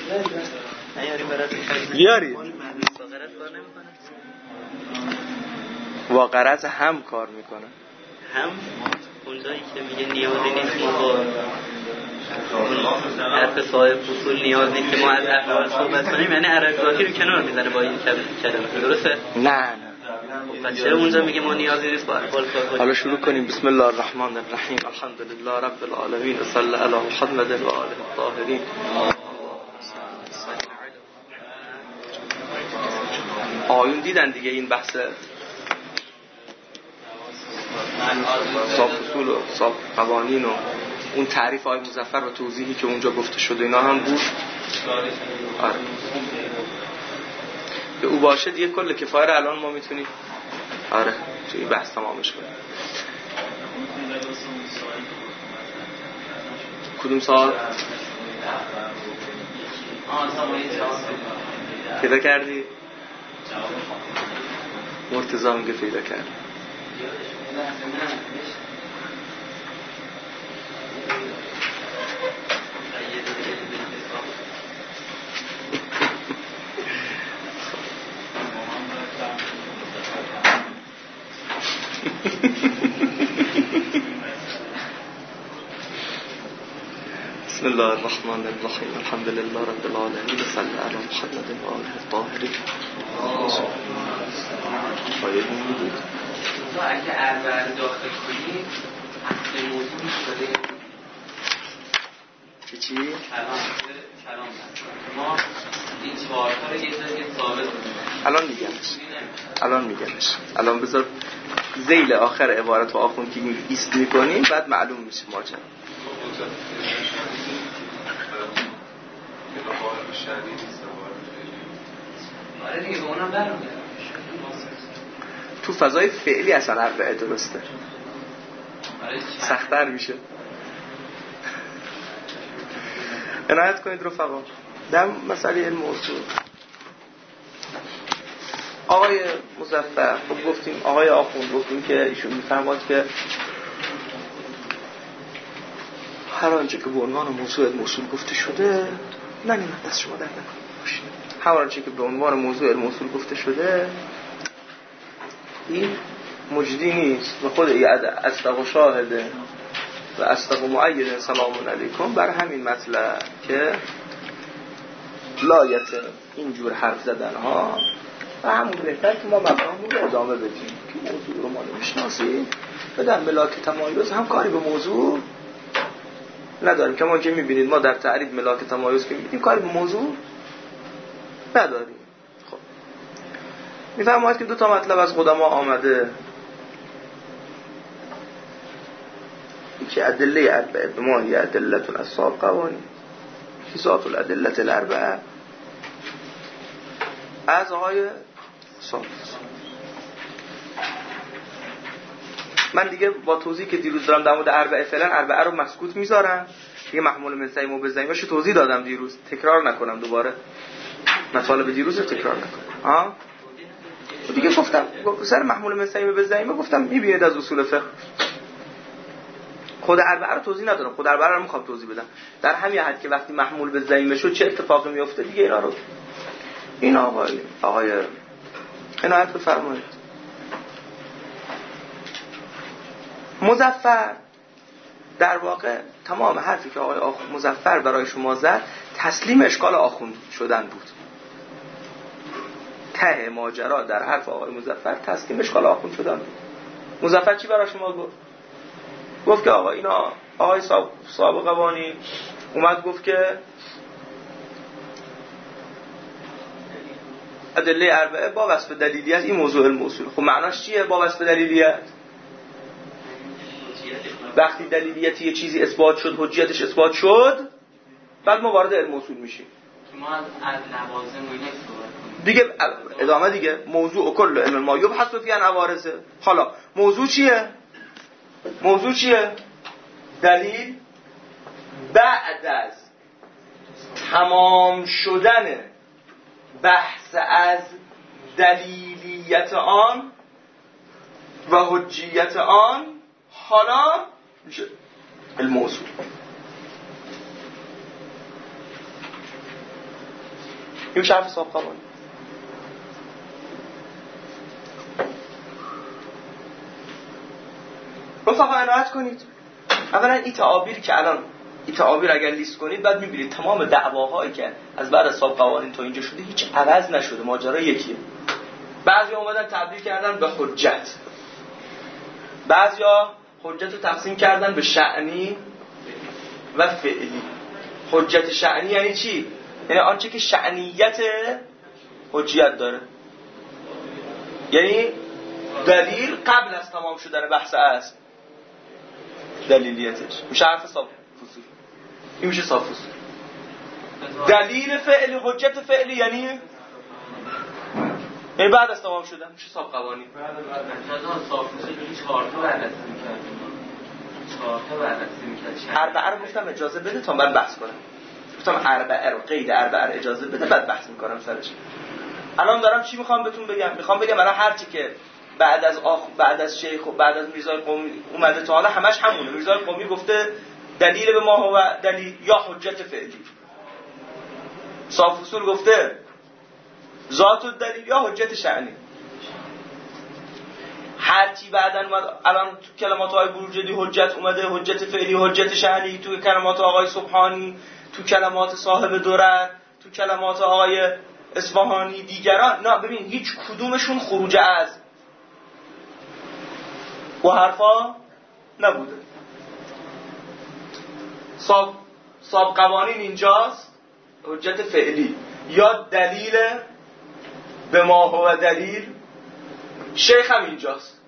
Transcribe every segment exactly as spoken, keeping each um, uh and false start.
بیاری با غرض هم کار میکنه. هم اونجایی که میگه نیازی نیست ما با حرف صاحب اصول نیاز نیست که ما از احوال صحبت کنیم، یعنی عربی رو کنار میزنه با این کلمه، درسته؟ نه نه. پس چرا اونجا میگه ما نیازی نیست با احوال کار کنیم؟ حالا شروع کنیم. بسم الله الرحمن الرحیم. الحمدلله رب العالمین و صلی علی محمد و آله الطاهرین. آیون دیدن دیگه این بحث صاف اصول و صاف قوانین و اون تعریف آقای مظفر و توضیحی که اونجا گفته شده اینا هم بود. آره که او باشه دیگه کل کفایه الان ما میتونیم آره توی بحث تمامش کنیم. کدوم سال؟ پیدا کردی؟ مرتضی میگه پیدا کرد. بسم الله الرحمن الرحیم. الحمد لله رب العالمین و صلی علی محمد و آله الطاهرین. باید می‌بود تو اگه اربعه داخل کنی اصل موضوع شده چی چی؟ کلام کلام ما این چهار تا رو یه جایی ثابت کنیم. الان میگمش الان میگمش الان بذار ذیل آخر عبارت و آخون که ایست میکنیم بعد معلوم میشه ماجرا. آره دیگه به اونم برمیگردم. تو فضای فعلی اصلا اربعه درسته، سخت‌تر میشه. عنایت کنید رفقا در مسئله این موضوع. آقای مظفر خب گفتیم، آقای آخوند گفتیم که ایشون میفرماد که هر آنچه که به عنوان موضوع موصول گفته شده نه نیمت دست شما در نکنید باشید. هر آنچه که به عنوان موضوع موصول گفته شده این مجدی نیست و خود اصدق و شاهده و اصدق و معید سلام علیکم بر همین مطلب که لایت اینجور حرف زدن ها و همون بهتر که ما مفاهیم رو ادامه بدیم که موضوع رو ما نمیشناسیم و در ملاک تمایز هم کاری به موضوع نداریم. که ما که میبینید ما در تعریف ملاک تمایز که میبینیم کاری به موضوع نداریم. خب میفرماید که دو تا مطلب از قدما آمده، یکی ادله اربعه به ما یه ادلتون اصحاب قوانین ذات الادله الاربعه از آقای صاحب. من دیگه با توضیح که دیروز دارم در مورد اربعه فعلا اربعه رو مسکوت میذارم، یه محمول من سیم و بزنیمش توضیح دادم دیروز، تکرار نکنم دوباره مطالب دیروز رو تکرار نکنم. ها دیگه گفتم سر محمول من سیم و بزنیم گفتم میبینید از اصول فقه خود اربعه رو توضیح ندارم، خود اربعه رو میخوام توضیح بدم در همین حد که وقتی محمول به ضمیر شد چه اتفاقی میفته دیگه اینا رو این آقای آقای عنایت بفرمایید. مظفر در واقع تمام حرفی که آقای آخوند مظفر برای شما زد تسلیم اشکال آخوند شدن بود. ته ماجرا در حرف آقای مظفر تسلیم اشکال آخوند شدن بود. مظفر چی برای شما گفت؟ گفت که آقا اینا آقای صاحب قوانین اومد گفت که ادله اربعه با وصف دلیلیت این موضوع الموصول. خب معناش چیه با وصف دلیلیت؟ وقتی دلیلیت یه چیزی اثبات شد، حجیتش اثبات شد، بعد ما وارد علم اصول میشیم ما از لوازم و اینا صحبت کنیم دیگه. ادامه دیگه موضوع کل علم ما یبحث فی عوارض. حالا موضوع چیه؟ موضوع چیه؟ دلیل بعد از تمام شدن بحث از دلیلیت آن و حجیت آن حالا میشه الموضوع. این شرف صاحب قوانین. رفقا عنایت کنید. اولا این تعابیری که الان این تعابیر اگر لیست کنید بعد می‌بینید تمام دعواهایی که از بعد از صاحب قوانین تا اینجا شده هیچ عوض نشده، ماجرا یکیه. بعضیا اومدن تبدیل کردن به حجت، بعضیا حجت رو تقسیم کردن به شأنی و فعلی. حجت شأنی یعنی چی؟ یعنی آنچه که شأنیت حجیت داره، یعنی دلیل قبل از تمام شدن بحث اصل دلیلیتش میشه حرف صاف فصول، این میشه صاف فصول. دلیل فعلی، حجت فعلی یعنی یعنی بعد از تمام شدن میشه صاف قوانین. بعد از صاف فصول بگی چهار تا بررسی می‌کردیم، چهار تا بررسی می‌کرد. اربعه رو گفتم اجازه بده تا بعد بحث کنم. گفتم اربعه رو قید اربعه رو اجازه بده بعد بحث می‌کنم سرش. الان دارم چی می‌خوام بهتون بگم؟ می‌خوام بگم الان هر چی که بعد از آخ بعد از شیخ و بعد از میرزای قومی اومده تا حالا همش همونه. میرزای قومی گفته دلیل به ما هو دلیل یا حجت فعلی. صاف اصول گفته ذات الدلیل یا حجت شأنی. هر چی بعداً الان تو کلمات آقای بروجردی حجت اومده، حجت فعلی، حجت شأنی، تو کلمات آقای سبحانی، تو کلمات صاحب درر، تو کلمات آقای اصفهانی، دیگران، نه ببین هیچ کدومشون خروج از و حرفا نبوده. صاحب صاحب قوانین اینجاست حجت فعلی یا دلیل به ما هو دلیل. شیخ هم اینجاست.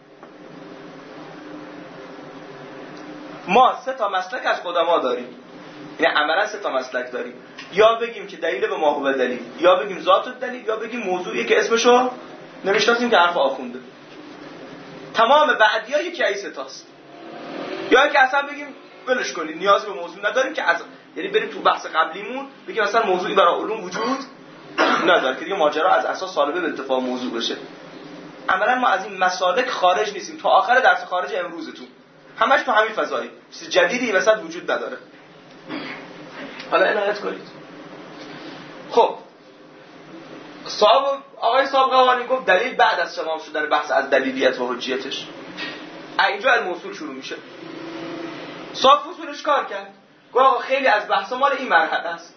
ما سه تا مسلک از قدما داریم، یعنی عملا سه تا مسلک داریم. یا بگیم که دلیل به ما هو دلیل، یا بگیم ذات الدلیل، یا بگیم موضوعی که اسمشو نمیشناسیم که حرف آخونده. تمام بعدی‌ها یکی از سه تاست. یا که اصلا بگیم ولش کنید نیاز به موضوع نداریم که از یعنی بریم تو بحث قبلیمون بگیم اصلا موضوعی برای علوم وجود نداره که دیگه ماجرا از اساس سالبه به اتفاق موضوع بشه. عملا ما از این مسالک خارج نیستیم تا آخر درس خارج امروزتون، همش تو همین فضایی، چیز جدیدی وسط وجود نداره. حالا عنایت کنید. خب صاحب آقای صاحب قوانین گفت دلیل بعد از تمام شدن بحث از دلیلیت و حجیتش. اینجا علم اصول شروع میشه. صاحب اصولش کار کرد، گفت آقا خیلی از بحث مال این مرحله است،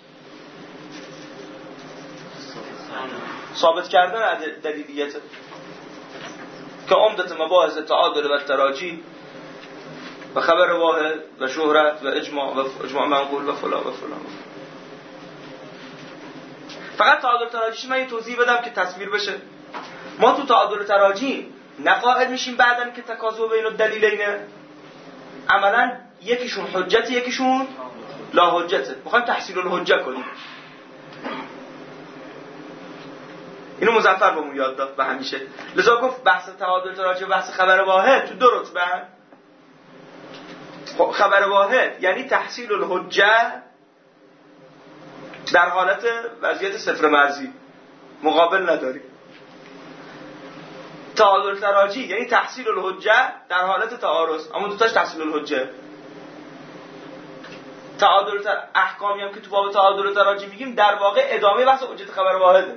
ثابت کردن دلیلیت که عمدت مباحث تعادل و تراجی و خبر واحد و شهرت و اجماع و اجماع منقول و فلان و فلان. فقط تعادل تراجیش من یه توضیح بدم که تصویر بشه. ما تو تعادل تراجی نقائد میشیم بعدن که تکاذب بین الدلیلینه، عملا یکیشون حجت یکیشون لا حجته، میخوایم تحصیل الحجه کنیم. اینو مظفر بهمون یاد داد به همیشه. لذا گفت بحث تعادل تراجی و بحث خبر واحد تو دو رتبه. خبر واحد یعنی تحصیل الحجه در حالت وضعیت صفر مرزی، مقابل نداری. تعادل تراجی یعنی تحصیل الحجه در حالت تعارض، اما دوتاش تحصیل الحجه. تعادل تر... احکامی هم که تو باب تعادل تراجی میگیم در واقع ادامه بحث حجت خبر واحده.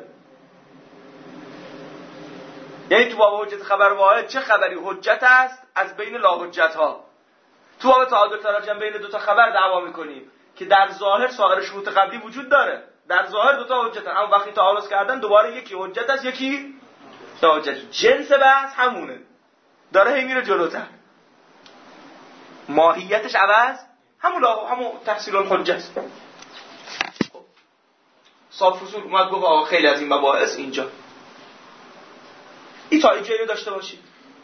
یعنی تو باب حجت خبر واحد چه خبری حجت است از بین لا حجت ها. تو باب تعادل تراجی هم بین دو تا خبر دعوا میکنیم که در ظاهر سایر شروط قبلی وجود داره، در ظاهر دو تا حجتن، اما وقتی تعارض کردن دوباره یکی حجت است یکی لا حجت. جنس بحث همونه، داره هی میره جلوتر، ماهیتش عوض همون لا همون تحصیل الحجه است. صاحب فصول اومد گفت آقا خیلی از این مباحث اینجا این تا اینجا رو داشته باشید.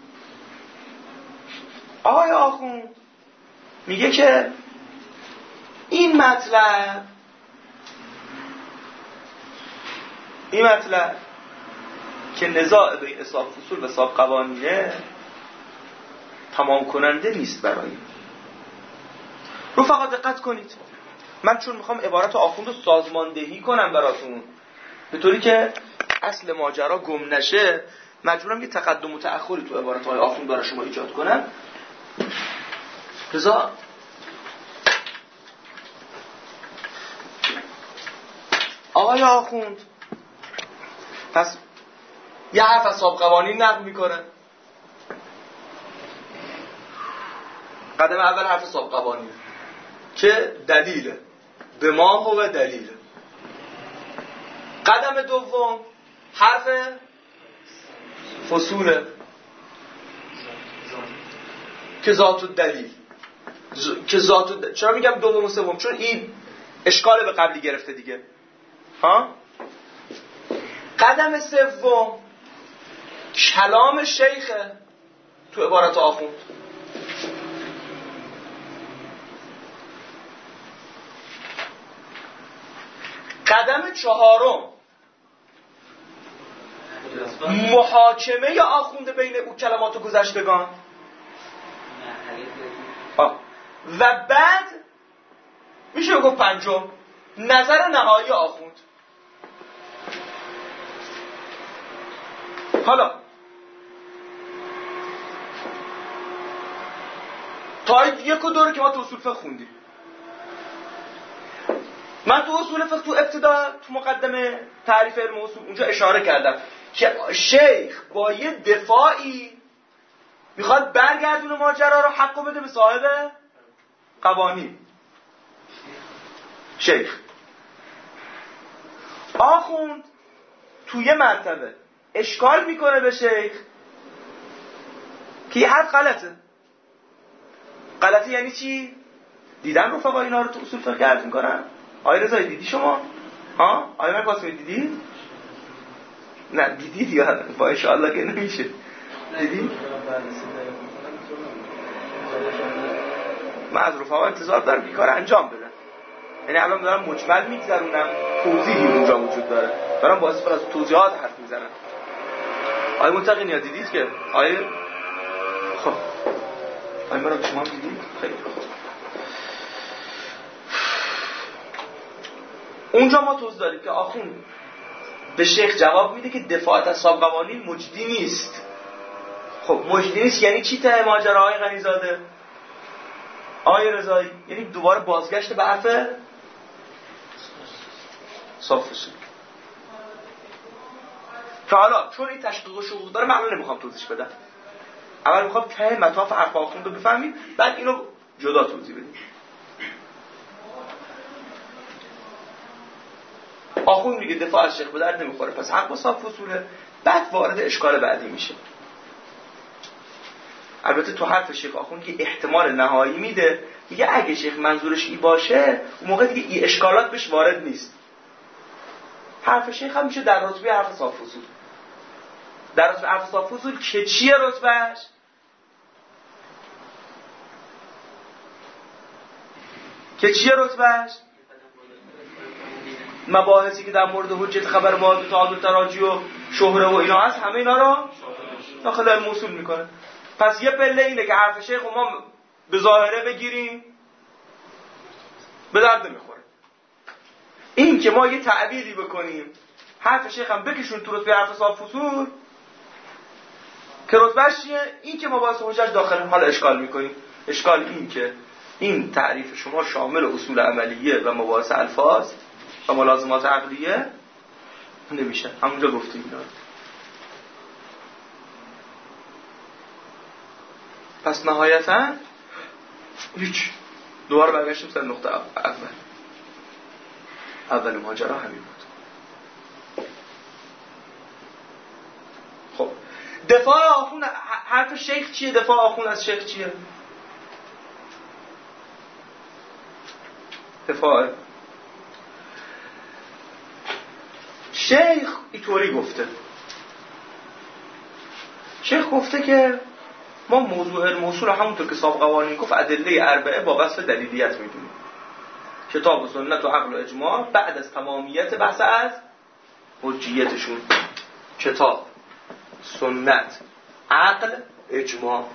آقای آخوند میگه که این مطلب این مطلب که نزاع بین صاحب فصول و صاحب قوانینه تمام کننده نیست برای رفقا. دقت کنید، من چون میخوام عبارت آخوند رو سازماندهی کنم براتون به طوری که اصل ماجرا گم نشه، مجبورم یه تقدم و تأخری تو عبارت های آخوند برای شما ایجاد کنم. لذا آقای آیا آخوند پس یه حرف از صاحب قوانین نقل میکنه. قدم اول حرف صاحب قوانین که دلیله، به ما هو دلیله. قدم دوم حرف فصوله که ذات الدلیل ز... که ذات الدلیل. چرا میگم دوم و سوم؟ چون این اشکال به قبلی گرفته دیگه. ها؟ قدم سوم کلام شیخه تو عبارت آخوند. قدم چهارم محاکمه آخونده بین او کلمات و گذشتگان. آه. و بعد میشه گفت پنجم نظر نهایی آخوند. حالا تا یک و دو رو که ما تو اصول فقه خوندیم. من تو اصول فقه تو ابتدا تو مقدمه تعریف علم اصول اونجا اشاره کردم که شیخ با یه دفاعی میخواد برگردونه ماجرا رو حقو بده به صاحب قوانین. شیخ آخوند تو یه مرتبه اشکال میکنه به شیخ که یه حرف غلطه. غلطه یعنی چی؟ دیدن رفقا اینا رو تو اصول فقه گرد میکنن. آقای رضایی دیدی شما؟ ها؟ آقای من قاسمی دیدی؟ نه دیدی یا با انشاءالله که نمیشه. دیدی؟ من از رفقا انتظار دارم که کار انجام بدن. یعنی الان دارم مجمل میگذرونم، توضیحی اونجا وجود داره، دارم با استفاده از توضیحات حرف میزنم. آقای متقی نیا دیدید که آقای خب آقای مرا که شما دیدید؟ خیلی خوب. اونجا ما توضیح داریم که آخوند به شیخ جواب میده که دفاعت از صاحب قوانین مجدی نیست. خب مجدی نیست یعنی چی ته ماجرا آقای غنیزاده؟ آقای رضایی یعنی دوباره بازگشت به حرف صاف اصول. که حالا چون این تشقیق و شقوق داره من الان نمیخوام توضیح بدم. اول میخوام ته مطاف حرف آخوند رو بفهمید بعد اینو جدا توضیح بدیم. آخوند میگه دفاع از شیخ به درد نمیخوره پس حق با صاف اصوله. بعد وارد اشکال بعدی میشه. البته تو حرف شیخ آخوند که احتمال نهایی میده، میگه اگه شیخ منظورش ای باشه اون موقع دیگه ای اشکالات بهش وارد نیست. حرف شیخ هم میشه در رتبه حرف صاف اصول. در رتبه حرف صاف اصول که چیه رتبهش؟ که چیه رتبهش؟ مباحثی که در مورد حجت خبر مواد تعادل تراجی و شهره و اینا هست همه اینا رو داخل علم اصول میکنه. پس یه پله اینه که حرف شیخ ما به ظاهره بگیریم به درد نمیخوره. این که ما یه تعبیری بکنیم حرف شیخ هم بکشون تو رتبه حرف صاف اصول که رتبهش چیه؟ این که ما باعث حجت داخل حال اشکال میکنیم. اشکال این که این تعریف شما شامل اصول عملیه و مباحث الفاظ و ملازمات عقلیه نمیشه. همونجا گفتیم اینا. پس نهایتا هیچ دوباره برگشتیم سر نقطه اول. اول ماجرا همین بود. خب دفاع آخوند حرف شیخ چیه؟ دفاع آخوند از شیخ چیه؟ دفاع شیخ اینطوری گفته. شیخ گفته که ما موضوع الموصول همونطور که صاحب قوانین گفت ادله اربعه با وصف دلیلیت میدونیم. کتاب و سنت و عقل و اجماع بعد از تمامیت بحث از حجیتشون. کتاب، سنت، عقل، اجماع.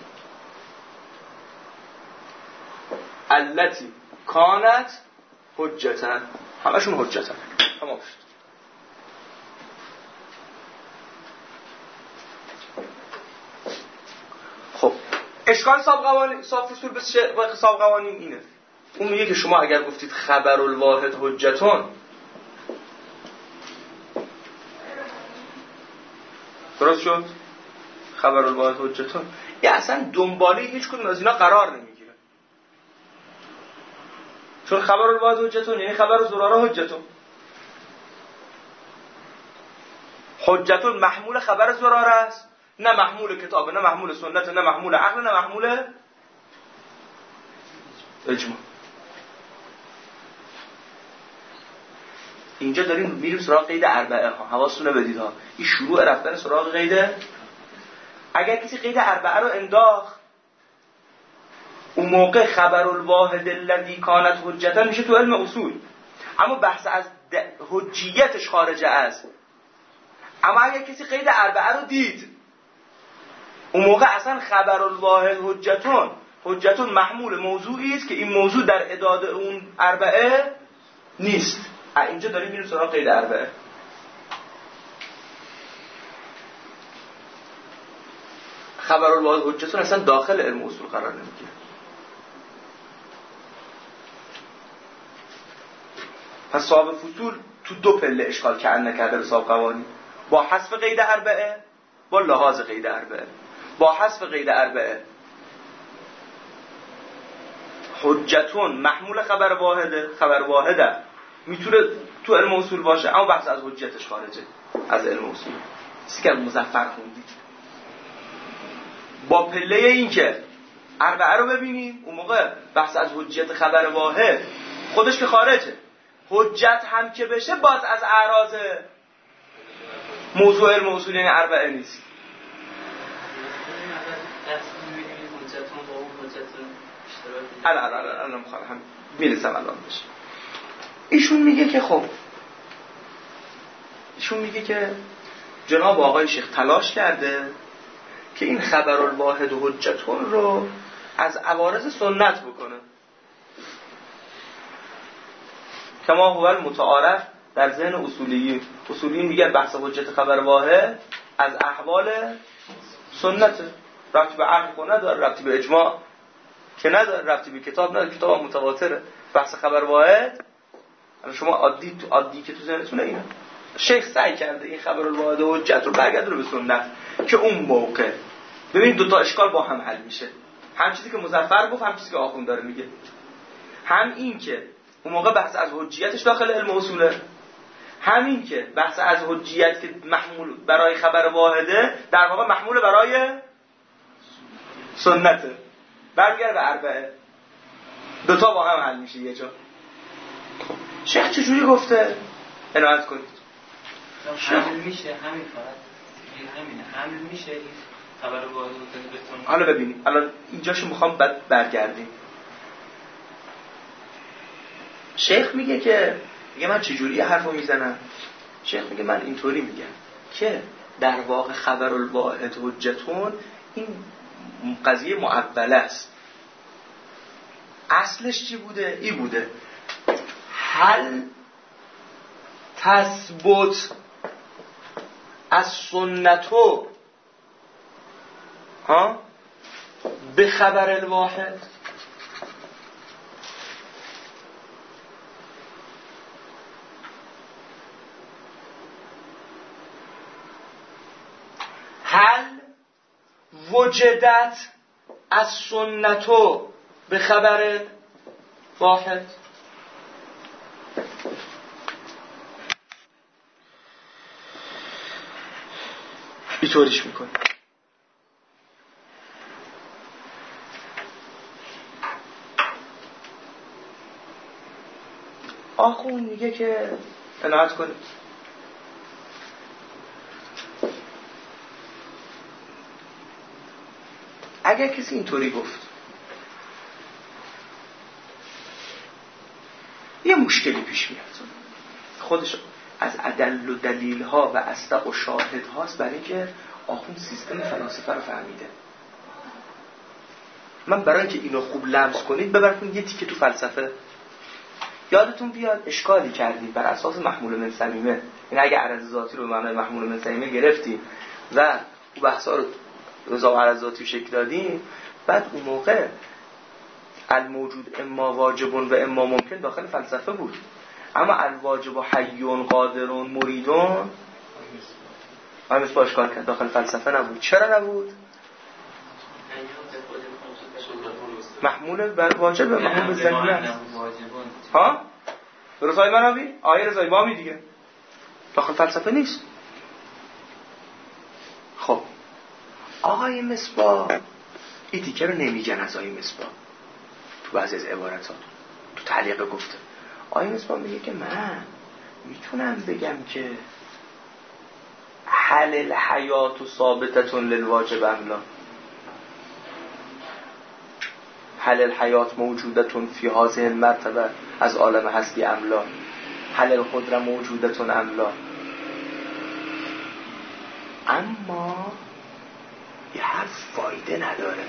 التی کانت حجتن، همشون حجتن. تمام شد. خب اشکال صاحب قوانین صاحب اصول به صاحب قوانین اینه. اون میگه که شما اگر گفتید خبر الواحد حجتون درست شد؟ خبر الواحد حجتون یا اصلا دنباله هیچ کدوم از اینا قرار نمیگیره، چون خبر الواحد حجتون یعنی خبر زراره حجتون. حجتون محمول خبر زراره است، نه محمول کتاب، نه محمول سنت، نه محمول عقل، نه محمول اجماع. اینجا داریم میریم سراغ قید اربعه ها، حواستون رو بدید ها، این شروع رفتن سراغ قید. اگر کسی قید اربعه رو انداخت اون موقع خبر الواحد الذی کانت حجتا میشه تو علم اصول، اما بحث از حجیتش خارجه است. اما اگر کسی قید اربعه رو دید اون موقع اصلا خبر الواحد حجتون حجتون محمول موضوعی است که این موضوع در اعداد اون اربعه نیست. اینجا داریم میریم سراغ قید اربعه. خبر الواحد حجتون اصلا داخل علم اصول قرار نمیگیره. پس صاحب فصول تو دو پله اشکال کردن نکرده به صاحب قوانین، با حذف قید اربعه، با لحاظ قید اربعه. با حذف قید اربعه حجتون محمول خبر واحده، خبر واحده میتونه تو علم اصول باشه اما بحث از حجتش خارجه از علم اصول. چیزی که مظفر خوندید با پله این که اربعه رو ببینیم اون موقع بحث از حجت خبر واحد خودش که خارجه. حجت هم که بشه باز از اعراض موضوع علم اصول یعنی اربعه نیست. الان الان الان میخوام میرسم الان بشه. ایشون میگه که خب ایشون میگه که جناب آقای شیخ تلاش کرده که این خبر الواحد و حجتون رو از عوارض سنت بکنه، کما هو المتعارف در ذهن اصولیین. اصولیین میگن بحث حجت خبر واحد از احوال سنت، ربطی به عقل خود نداره، ربطی به اجماع که نداره، ربطی به کتاب نداره، کتاب متواتره. بحث خبر واحد شما عادی عادی که تو ذهنتونه اینه. شیخ سعی کرده این خبر الواحد و حجت رو برگردونه به سنت که اون موقع ببینید دو تا اشکال با هم حل میشه، هم چیزی که مظفر گفت هم چیزی که آخوند داره میگه. هم این که اون موقع بحث از حجیتش داخل علم اصوله، همین که بحث از حجیت که محمول برای خبر واحده در واقع محمول برای سنته. برگرد به اربعه، دو تا با هم حل میشه یه جا. شیخ چجوری گفته؟ عنایت کنید. حمل میشه همین فقط این همینه، حمل میشه این خبر واحد بتون. حالا ببینید الان اینجاشو میخوام بعد برگردیم. شیخ میگه که میگه من چجوری حرفو میزنم؟ شیخ میگه من اینطوری میگم که در واقع خبر الواحد حجتون این قضیه معوله است. اصلش چی بوده؟ ای بوده هل تثبت از سنتو ها به خبر الواحد. هل وجدت از سنتو به خبر واحد. اینطوریش میکنه. آخون میگه که عنایت کنید اگر کسی اینطوری گفت یه مشکلی پیش میاد، خودش از ادل و دلیل ها و اصدق و شاهد هاست برای اینکه آخوند سیستم فلاسفه رو فهمیده. من برای اینکه اینو خوب لمس کنید ببرید یه تیکه تو فلسفه. یادتون بیاد اشکالی کردیم بر اساس محمول من صمیمه، این اگه عرض ذاتی رو به معنای محمول من صمیمه گرفتیم و اون بحثا رو رضا و عرض ذاتی شکل دادیم، بعد اون موقع الموجود اما واجبون و اما ممکن داخل فلسفه بود، اما الواجب حیون قادرون مریدون آیا مصباح اشکال کرد داخل فلسفه نبود. چرا نبود؟ محمول بر واجب محمول به ضمن ها رضای منابی آیه رضای وامی دیگه داخل فلسفه نیست. خب آقای مصباح این دیگه رو نمیگن از آقای مصباح تو بعضی از عبارتات تو تعلیق گفته. آقای مصباح میگه که من میتونم بگم که حل الحیات و ثابتتون للواجب املا، حل الحیات موجودتون فی هذه المرتبه از عالم هستی املا، حل القدره موجودتون املا. اما یه حرف فایده نداره.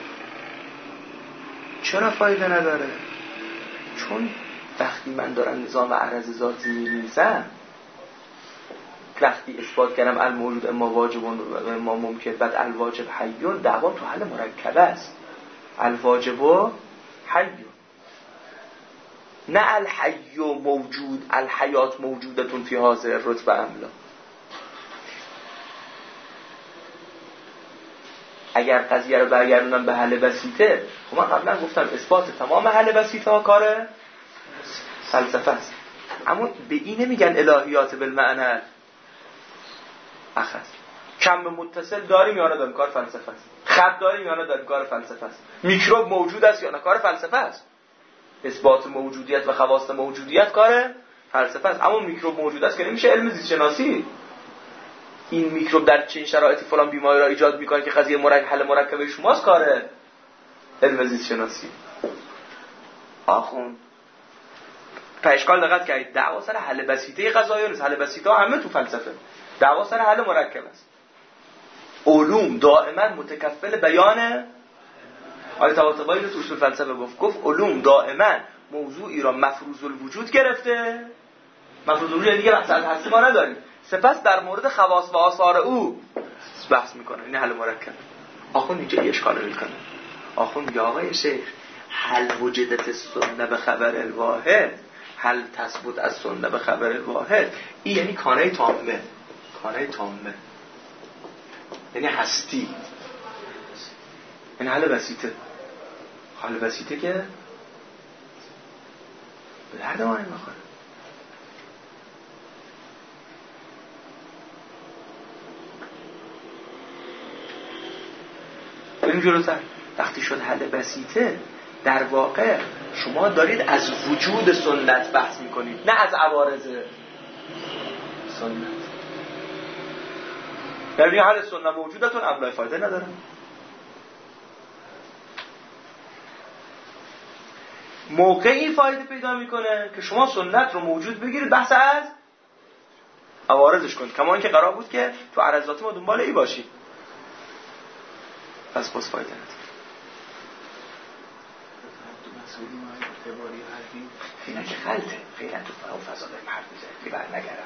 چرا فایده نداره؟ چون وقتی من دارم نظام عرض ذاتی می‌ریزم، وقتی اثبات کردم الموجود اما واجب و اما ممکن، بعد الواجب حیون، دعوا تو حل مرکبه است. الواجب و حیون، نه الحی موجود الحیات موجودتون فی هذه رتبه املا. اگر قضیه رو برگردونم به حل بسیطه، خب من قبلا گفتم اثبات تمام حل بسیطه ها کاره فلسفه است. اما به این نمیگن الهیات بالمعنى اخذ. کم متصل داریم یا نداریم کار فلسفه است. خط داریم یا نداریم کار فلسفه است. میکروب موجود است یا نه کار فلسفه است. اثبات موجودیت و خواص موجودیت کار فلسفه است. اما میکروب موجود است که نمیشه علم زیست شناسی. این میکروب در چه شرایطی فلان بیماری را ایجاد میکنه که قضیه مرکب حل مرکبه شماست کار علم زیست شناسی. آخون تا اشکال دقت کردید دعوا سر حل بسیطه قضایا نیست. حل بسیطه همه تو فلسفه. دعوا سر حل مرکب است. علوم دائما متکفل بیان آیه طباطبایی رو تو اصول فلسفه گفت گفت علوم دائما موضوعی را مفروض الوجود گرفته. مفروض الوجود دیگه بحث از هستی ما نداریم. سپس در مورد خواص و آثار او بحث میکنه. این حل مرکب. آخون اینجا اشکال میکنه. آخون میگه آقای شیخ حل وجدت السنه به خبر الواحد، حل تثبت از سنه به خبر الواحد، این یعنی کانه تامه. کانه تامه یعنی هستی، این حل بسیطه. حل بسیطه که به درد ما نمیخوره. بریم جلوتر. وقتی شد حل بسیطه، در واقع شما دارید از وجود سنت بحث میکنید، نه از عوارض سنت. در این حل سنت موجودتون املای فایده نداره. موقعی فایده پیدا میکنه که شما سنت رو موجود بگیرید، بحث از عوارضش کنید، کما اینکه قرار بود که تو عرضات ما دنبال ای باشید. پس باز فایده نداره. اینا که خلطه خیلی تو فضا داریم حرف میزنیم که بر نگرد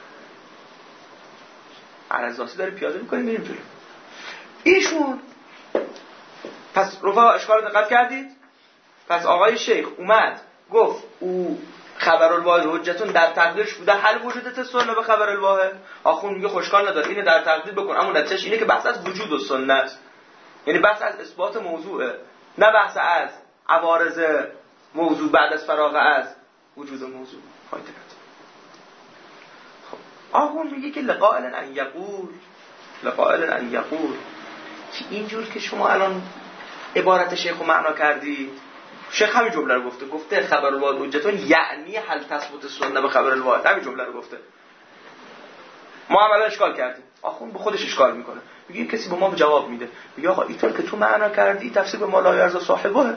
عرضاتی داره پیاده میکنیم میریم جلو. ایشون پس رفقا اشکال دقت کردید؟ پس آقای شیخ اومد گفت او خبر الواحد حجتون در تقدیرش بوده حل وجودت سنت به خبر الواحد. آخون میگه خوشکال نداره اینه در تقدیر بکن، اما نتیجهش اینه که بحث از وجود و سنت، یعنی بحث از اثبات موضوعه، نه بحث از عوارض موضوع بعد از فراغ از وجود موضوع. فایده نداره. خب آخون میگه که لقائل ان یقول لقائل ان یقول که اینجور که شما الان عبارت شیخ رو معنا کردید، شیخ همین جمله رو گفته، گفته خبر الواحد حجتون یعنی حل تثبت سنت به خبر الواحد، همین جمله رو گفته. ما عملا اشکال کردیم. آخون به خودش اشکال میکنه، میگه کسی به ما جواب میده، میگه آقا اینطور که تو معنا کردی تفسیر به ما لا یرضی صاحبه.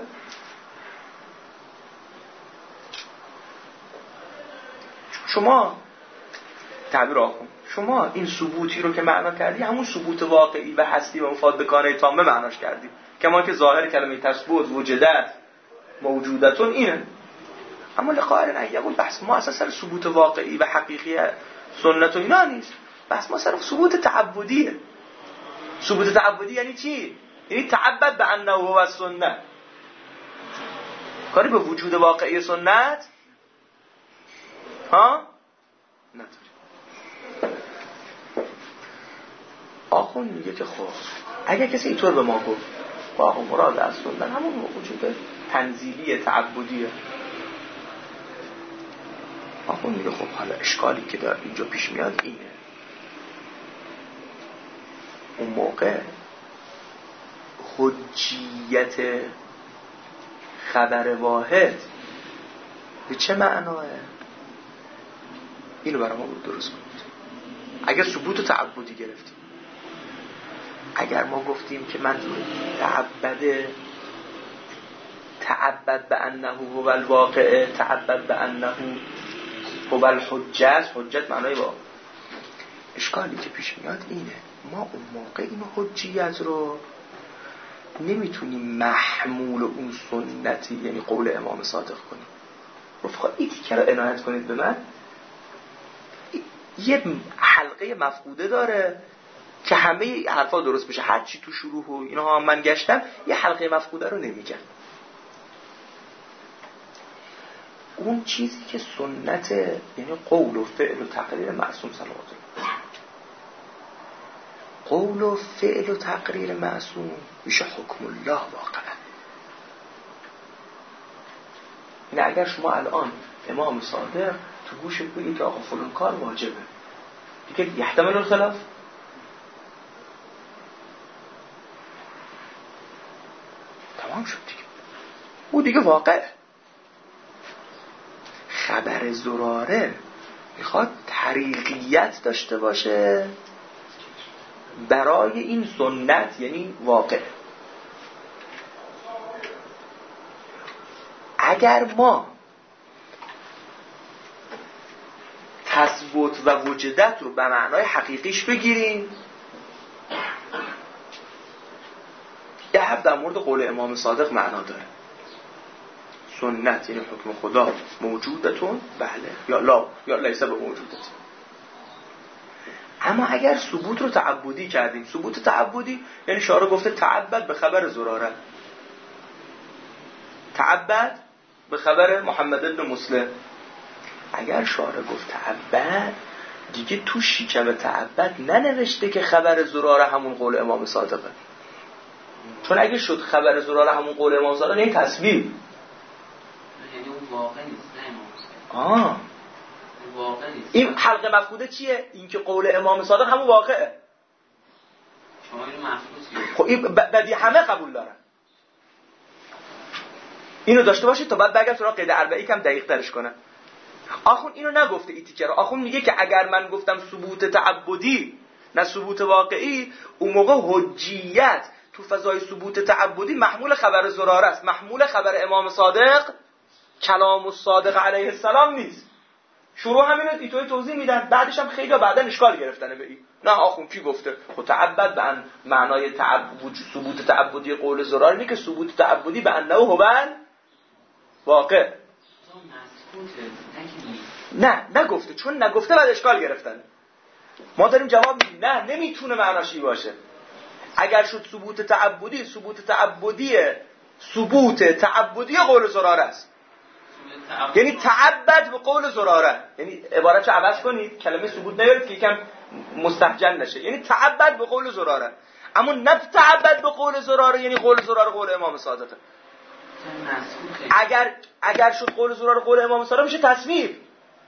شما تعبیر آخون شما این ثبوتی رو که معنا کردی همون ثبوت واقعی و هستی و مفاد به کانه تامه معناش کردی، کما که ظاهر کلمه تثبت وجدت موجودتون اینه. اما لقائل ان یقول بحث ما اساسا سر ثبوت واقعی و حقیقی سنت و اینا نیست، بحث ما سر ثبوت تعبدیه. ثبوت تعبدی یعنی چی؟ یعنی تعبد به انه هو السنه، کاری به وجود واقعی سنت ها نداره. آخوند میگه که خب اگر کسی اینطور به ما گفت با مراد از سنت همون وجود تنزیلی تعبدیه. آخوند میگه خب حالا اشکالی که در اینجا پیش میاد اینه، اون موقع حجیت خبر واحد به چه معناه؟ اینو برای ما درست کنید. اگر ثبوت تعبدی گرفتیم، اگر ما گفتیم که من تعبد تعبد به انه هو الواقع، تعبد به انه هو الحجت، حجت معنای با اشکالی که پیش میاد اینه، ما اون موقع اینو حجیت رو نمیتونیم محمول اون سنتی یعنی قول امام صادق کنیم. رفقا این تیکه رو عنایت کنید به من، یه حلقه مفقوده داره که همه حرفا درست بشه، هر چی تو شروع و اینها من گشتم یه حلقه مفقوده رو نمیگم. اون چیزی که سنت یعنی قول و فعل و تقریر معصوم صلوات الله، قول و فعل و تقریر معصوم میشه حکم الله واقعا. این اگر شما الان امام صادق تو گوش بگید که آقا فلان کار واجبه، دیگه یحتمل الخلاف، تمام شد دیگه، او دیگه واقعه. خبر زراره میخواد طریقیت داشته باشه برای این سنت یعنی واقع. اگر ما تثبت و وجدت رو به معنای حقیقیش بگیریم، یه حرف در مورد قول امام صادق معنا داره، سنت یعنی حکم خدا موجودتون، بله یا لا یا لیس به موجودتون. اما اگر ثبوت رو تعبدی کردیم، ثبوت تعبدی یعنی شارع گفته تعبد به خبر زراره، تعبد به خبر محمد بن مسلم. اگر شارع گفت تعبد، دیگه تو شیکم تعبد ننوشته که خبر زراره همون قول امام صادقه، چون اگه شد خبر زراره همون قول امام صادقه این تصویب یعنی اون واقع نیست. نه امام آه واقع نیست. این حلقه مفقوده چیه؟ این که قول امام صادق همون واقعه. شما اینو مفقود خب این بدی همه قبول دارن، اینو داشته باشید تا بعد بگم سراغ قید اربعی کم دقیق ترش کنم. آخون اینو نگفته ایتیکر، آخون میگه که اگر من گفتم ثبوت تعبدی نه ثبوت واقعی، اون موقع حجیت تو فضای ثبوت تعبدی محمول خبر زراره است، محمول خبر امام صادق کلام الصادق علیه السلام نیست. شروع همین رو ایتوی توضیح میدن، بعدش هم خیلی بعدا اشکال گرفتنه به این. نه آخون کی گفته؟ خب تعبد به ان معنای تعبد ثبوت تعبدی قول زراره نیست که ثبوت تعبدی به انه هو واقع. نه نگفته، چون نگفته بعد اشکال گرفتنه. ما داریم جواب میدیم نه نمیتونه معناش این باشه. اگر شد ثبوت تعبدی، ثبوت تعبدی ثبوت تعبدی قول زراره است، یعنی تعبد به قول زراره، یعنی عبارتشو عوض کنید، کلمه ثبوت نیارید که یکم مستهجن نشه، یعنی تعبد به قول زراره. اما نه تعبد به قول زراره یعنی قول زراره قول امام صادقه. اگر اگر شد قول زراره قول امام صادق میشه تصویب،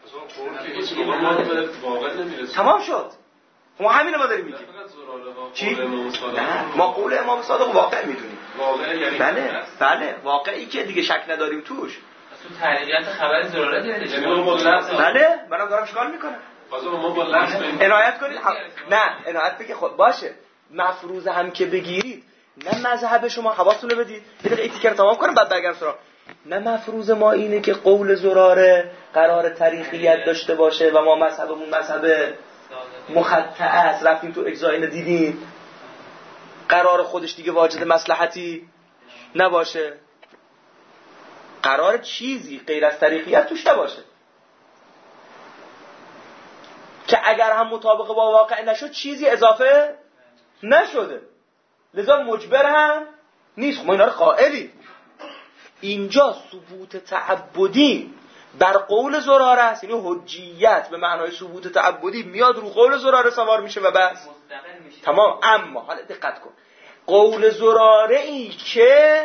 تمام شد. ما همینو ما داریم میگیم. چی؟ نه ما قول امام صادق واقع میدونیم. بله بله واقعی که دیگه شک نداریم توش. تو تعلیقات خبر زراره دیده. بله منم دارم شکار میکنم. عنایت کنید. نه عنایت بگی خود باشه. مفروض هم که بگیرید، نه مذهب شما حواستون رو بدید. یه دقیقه ایتیکر تمام کنم بعد برگردم سراغ. نه مفروض ما اینه که قول زراره قرار طریقیت داشته باشه و ما مذهبمون مذهب مخطئ است، رفتیم تو اجزا اینو دیدیم، قرار خودش دیگه واجد مصلحتی نباشه، قرار چیزی غیر از طریقیت توش نباشه که اگر هم مطابق با واقع نشد چیزی اضافه نشده، لذا مجبر هم نیست. ما اینا رو قائلیم. اینجا ثبوت تعبدی بر قول زراره است، یعنی حجیت به معنای ثبوت تعبدی میاد رو قول زراره سوار میشه و بس تمام. اما حالا دقت کن، قول زراره ای که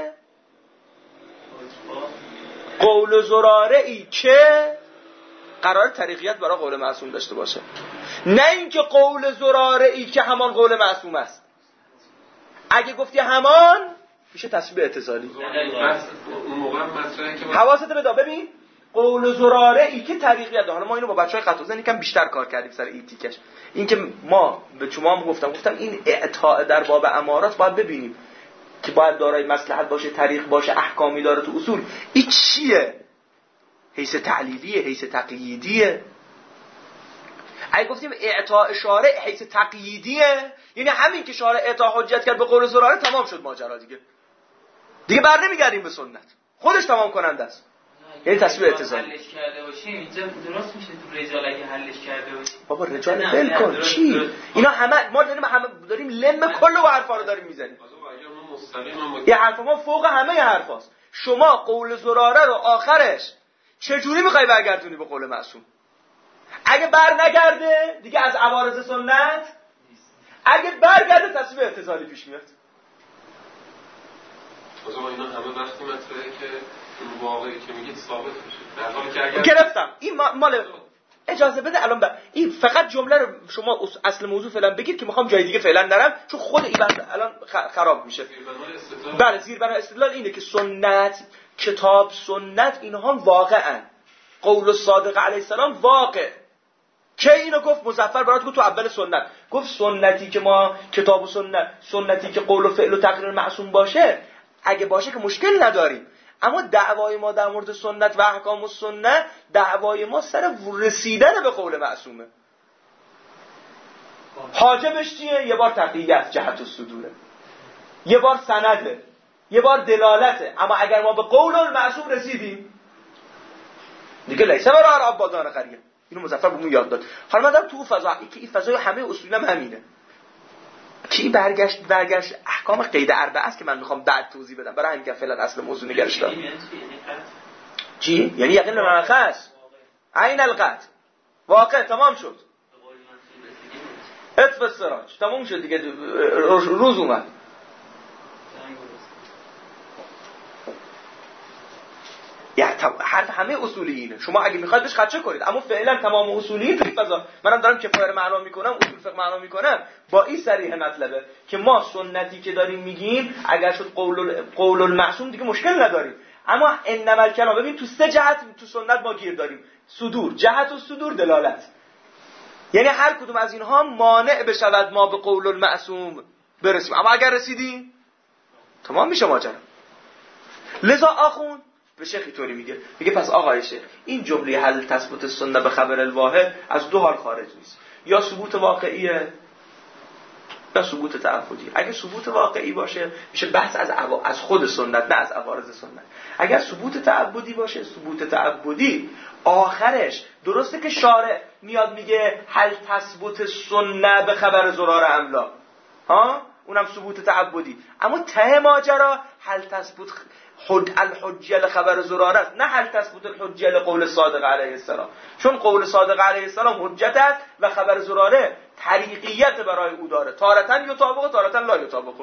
قول زراره ای که قرار طریقیت برای قول معصوم داشته باشه، نه اینکه قول زراره ای که همان قول معصوم است. اگه گفتی همان میشه تصویب اعتزالی. اون موقع مسئله که حواست بده، ببین قول زراره ای که طریقیت. حالا ما اینو با بچهای خط و زن یکم بیشتر کار کردیم سر ایتیکش، این که ما به شما هم گفتم گفتم این اعطاء در باب امارات باید ببینیم که باید دارای مصلحت باشه، طریق باشه، احکامی داره تو اصول. این چیه؟ حیث تعلیلیه، حیث تقییدیه. اگه گفتیم اعطاء شارع حیث تقییدیه، یعنی همین که شارع اعطاء حجت کرد به قول زراره تمام شد ماجرا، دیگه دیگه بر نمیگردیم به سنت، خودش تمام کننده است. یعنی تصویر اعتزالی حلش کرده باشیم اینجا درست میشه تو رجال اگه حلش کرده باشیم. بابا رجال ول کن چی؟ اینا همه ما داریم همه داریم لم کل و حرفا رو داریم میزنیم. این حرف ما فوق همه حرفاست. شما قول زراره رو آخرش چجوری میخوای برگردونی به قول معصوم؟ اگه بر نگرده دیگه از عوارض سنت، اگه برگرده تصویر اعتزالی پیش میاد. بازم اینا همه وقتی مطرحه که اون واقعی که میگید ثابت بشه. در حالی که اگر گرفتم این مال اجازه بده الان بر. این فقط جمله رو شما اصل موضوع فعلا بگید که میخوام جای دیگه فعلا نرم، چون خود این بحث الان خراب میشه. بله زیربنای استدلال اینه که سنت، کتاب، سنت اینها واقعا قول الصادق علیه السلام واقع. که اینو گفت مظفر برات گفت تو اول سنت، گفت سنتی که ما کتاب و سنت، سنتی که قول و فعل و تقریر معصوم باشه، اگه باشه که مشکل نداریم. اما دعوای ما در مورد سنت و احکام السنت، دعوای ما سر رسیدن به قول معصومه. حاجبش چیه؟ یه بار تقییت جهت الصدوره، یه بار سنده، یه بار دلالته. اما اگر ما به قول المعصوم رسیدیم دیگه لیسه برای عبادان قریه. اینو مظفر بهمون یاد داد. حالا من دارم تو فضا که این فضای همه اصولا هم همینه که این برگشت برگشت احکام قید اربعه است که من میخوام بعد توضیح بدم. برای همین که فعلا اصل موضوع نگرش دارم. چی؟ یعنی یقین مناقص عین القطع واقع تمام شد. اطفاء السراج تمام شد دیگه، روز اومد. یعنی حرف همه اصولی اینه. شما اگه میخواید بهش خدشه کنید، اما فعلا تمام اصولی تو فضا. منم دارم کفایه معنا میکنم، اصول فقه معنا میکنم، با این صریح مطلبه که ما سنتی که داریم میگیم اگر شد قول قول المعصوم دیگه مشکل نداریم. اما انما الکلام، ببین تو سه جهت تو سنت ما گیر داریم: صدور، جهت و صدور، دلالت. یعنی هر کدوم از اینها مانع بشود ما به قول المعصوم برسیم، اما اگر رسیدیم تمام میشه ماجرا. لذا آخون به شیخ اینطوری میگه، میگه پس آقای شیخ این جمله حل تثبت سنت به خبر الواحد از دو حال خارج نیست، یا ثبوت واقعیه یا ثبوت تعبدی. اگه ثبوت واقعی باشه میشه بحث از عوا... از خود سنت، نه از عوارض سنت. اگر ثبوت تعبدی باشه، ثبوت تعبدی آخرش درسته که شارع میاد میگه حل تثبت سنت به خبر زرار املا، ها اونم ثبوت تعبدی، اما ته ماجرا حل تثبت حد الحجه لخبر زراره است، نه حل تثبت الحجه لقول صادق علیه السلام. چون قول صادق علیه السلام حجت است و خبر زراره طریقیت برای او داره، تارتن یطابق و تارتن لا یطابق.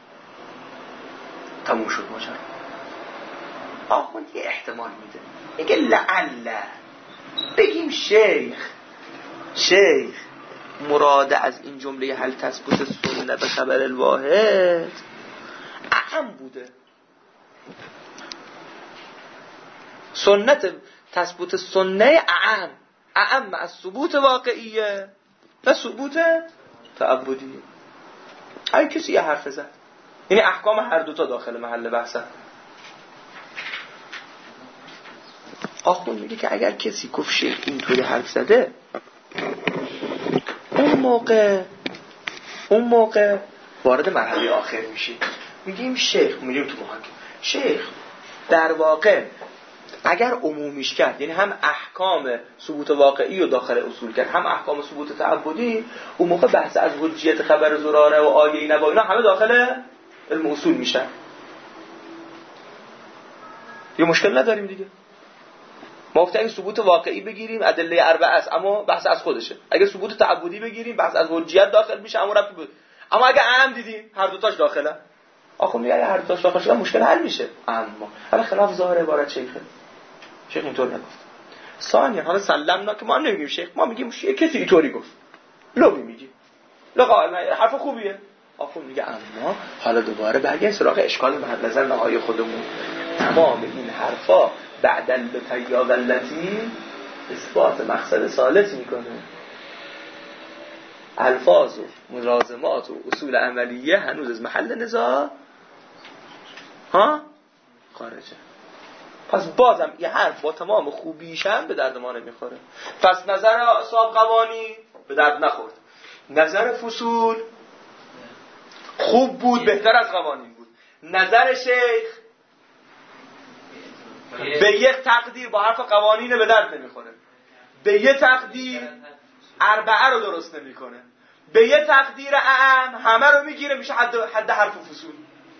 تموم شد ماجرا. آخوند یه احتمال میده، میگه لعل بگیم شیخ شیخ مراد از این جمله حل تثبت سنت به خبر الواحد اهم بوده. سنت تثبت سنه اعم اعم از ثبوت واقعیه و ثبوت تعبدیه. هر کسی یه حرف زد، یعنی احکام هر دوتا داخل محل بحثه. آخوند میگه که اگر کسی گفت شیخ اینطوری حرف زده، اون موقع اون موقع وارد مرحله آخر میشی، میگیم شیخ میگیم تو محاکم شیخ در واقع اگر عمومیش کرد، یعنی هم احکام ثبوت واقعی رو داخل اصول کرد، هم احکام ثبوت تعبدی، اون موقع بحث از حجیت خبر زراره و آیه نبا اینا همه داخل علم اصول میشن. یه مشکل نداریم دیگه. ما گفتیم ثبوت واقعی بگیریم ادله اربعه است، اما بحث از خودشه. اگه ثبوت تعبدی بگیریم بحث از حجیت داخل میشه، اما ربطی بود. اما اگه عام دیدیم هر دو تاش داخله، آخه میگه هر دو تاش داخل شده مشکل حل میشه. اما حالا خلاف ظاهر عبارت شیخه، شیخ اینطور نگفت. ثانیا حالا سلمنا که ما نمیگیم شیخ، ما میگیم شیخ کسی اینطوری گفت، لومی میگی لقا حرف خوبیه. آخه میگه اما حالا دوباره برگردیم سراغ اشکال محل نظر نهایی خودمون. تمام این حرفا بعدن به تیا ولتی اثبات مقصد ثالث میکنه. الفاظ و ملازمات و اصول عملیه هنوز از محل نزاع ها خارجه. پس بازم یه حرف با تمام خوبیش هم به درد ما نمیخوره. پس نظر اصحاب قوانی به درد نخورد، نظر فصول خوب بود، بهتر از قوانین بود. نظر شیخ به یک تقدیر با حرف قوانین به درد نمیخوره، به یک تقدیر اربعه رو درست نمیکنه، به یک تقدیر اعم همه رو میگیره میشه حد حد حرف فصول.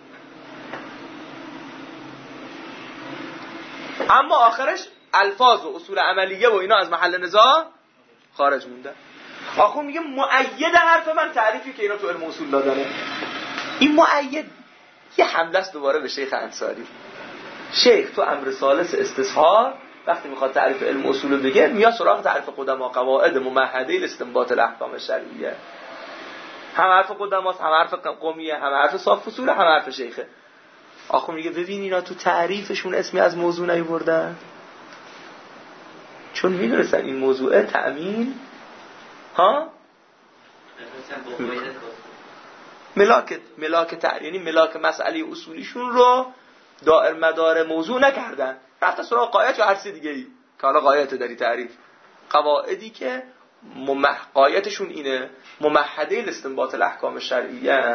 اما آخرش الفاظ و اصول عملیه و اینا از محل نزاع خارج مونده. آخه میگه مؤید حرف من تعریفی که اینا تو علم اصول دادنه. این مؤید یه حمله است دوباره به شیخ انصاری. شیخ تو امر ثالث استصحاب وقتی میخواد تعریف علم اصول رو بگه میاد سراغ تعریف قدما قواعد ممهده لاستنباط الاحکام الشرعیه. هم حرف قدماست، هم حرف قومیه، هم حرف صاف فصول، هم حرف شیخه. آخه میگه ببین اینا تو تعریفشون اسمی از موضوع نیوردن، چون میدونستن این موضوع تأمین ها ملاک ملاک تعریف، یعنی ملاک مسئله اصولیشون رو دائر مدار موضوع نکردن، رفت سراغ قایت یا هر چیز دیگه ای که حالا قایت داری تعریف قواعدی که ممح... قایتشون اینه ممهده لاستنباط الاحکام الشرعیه.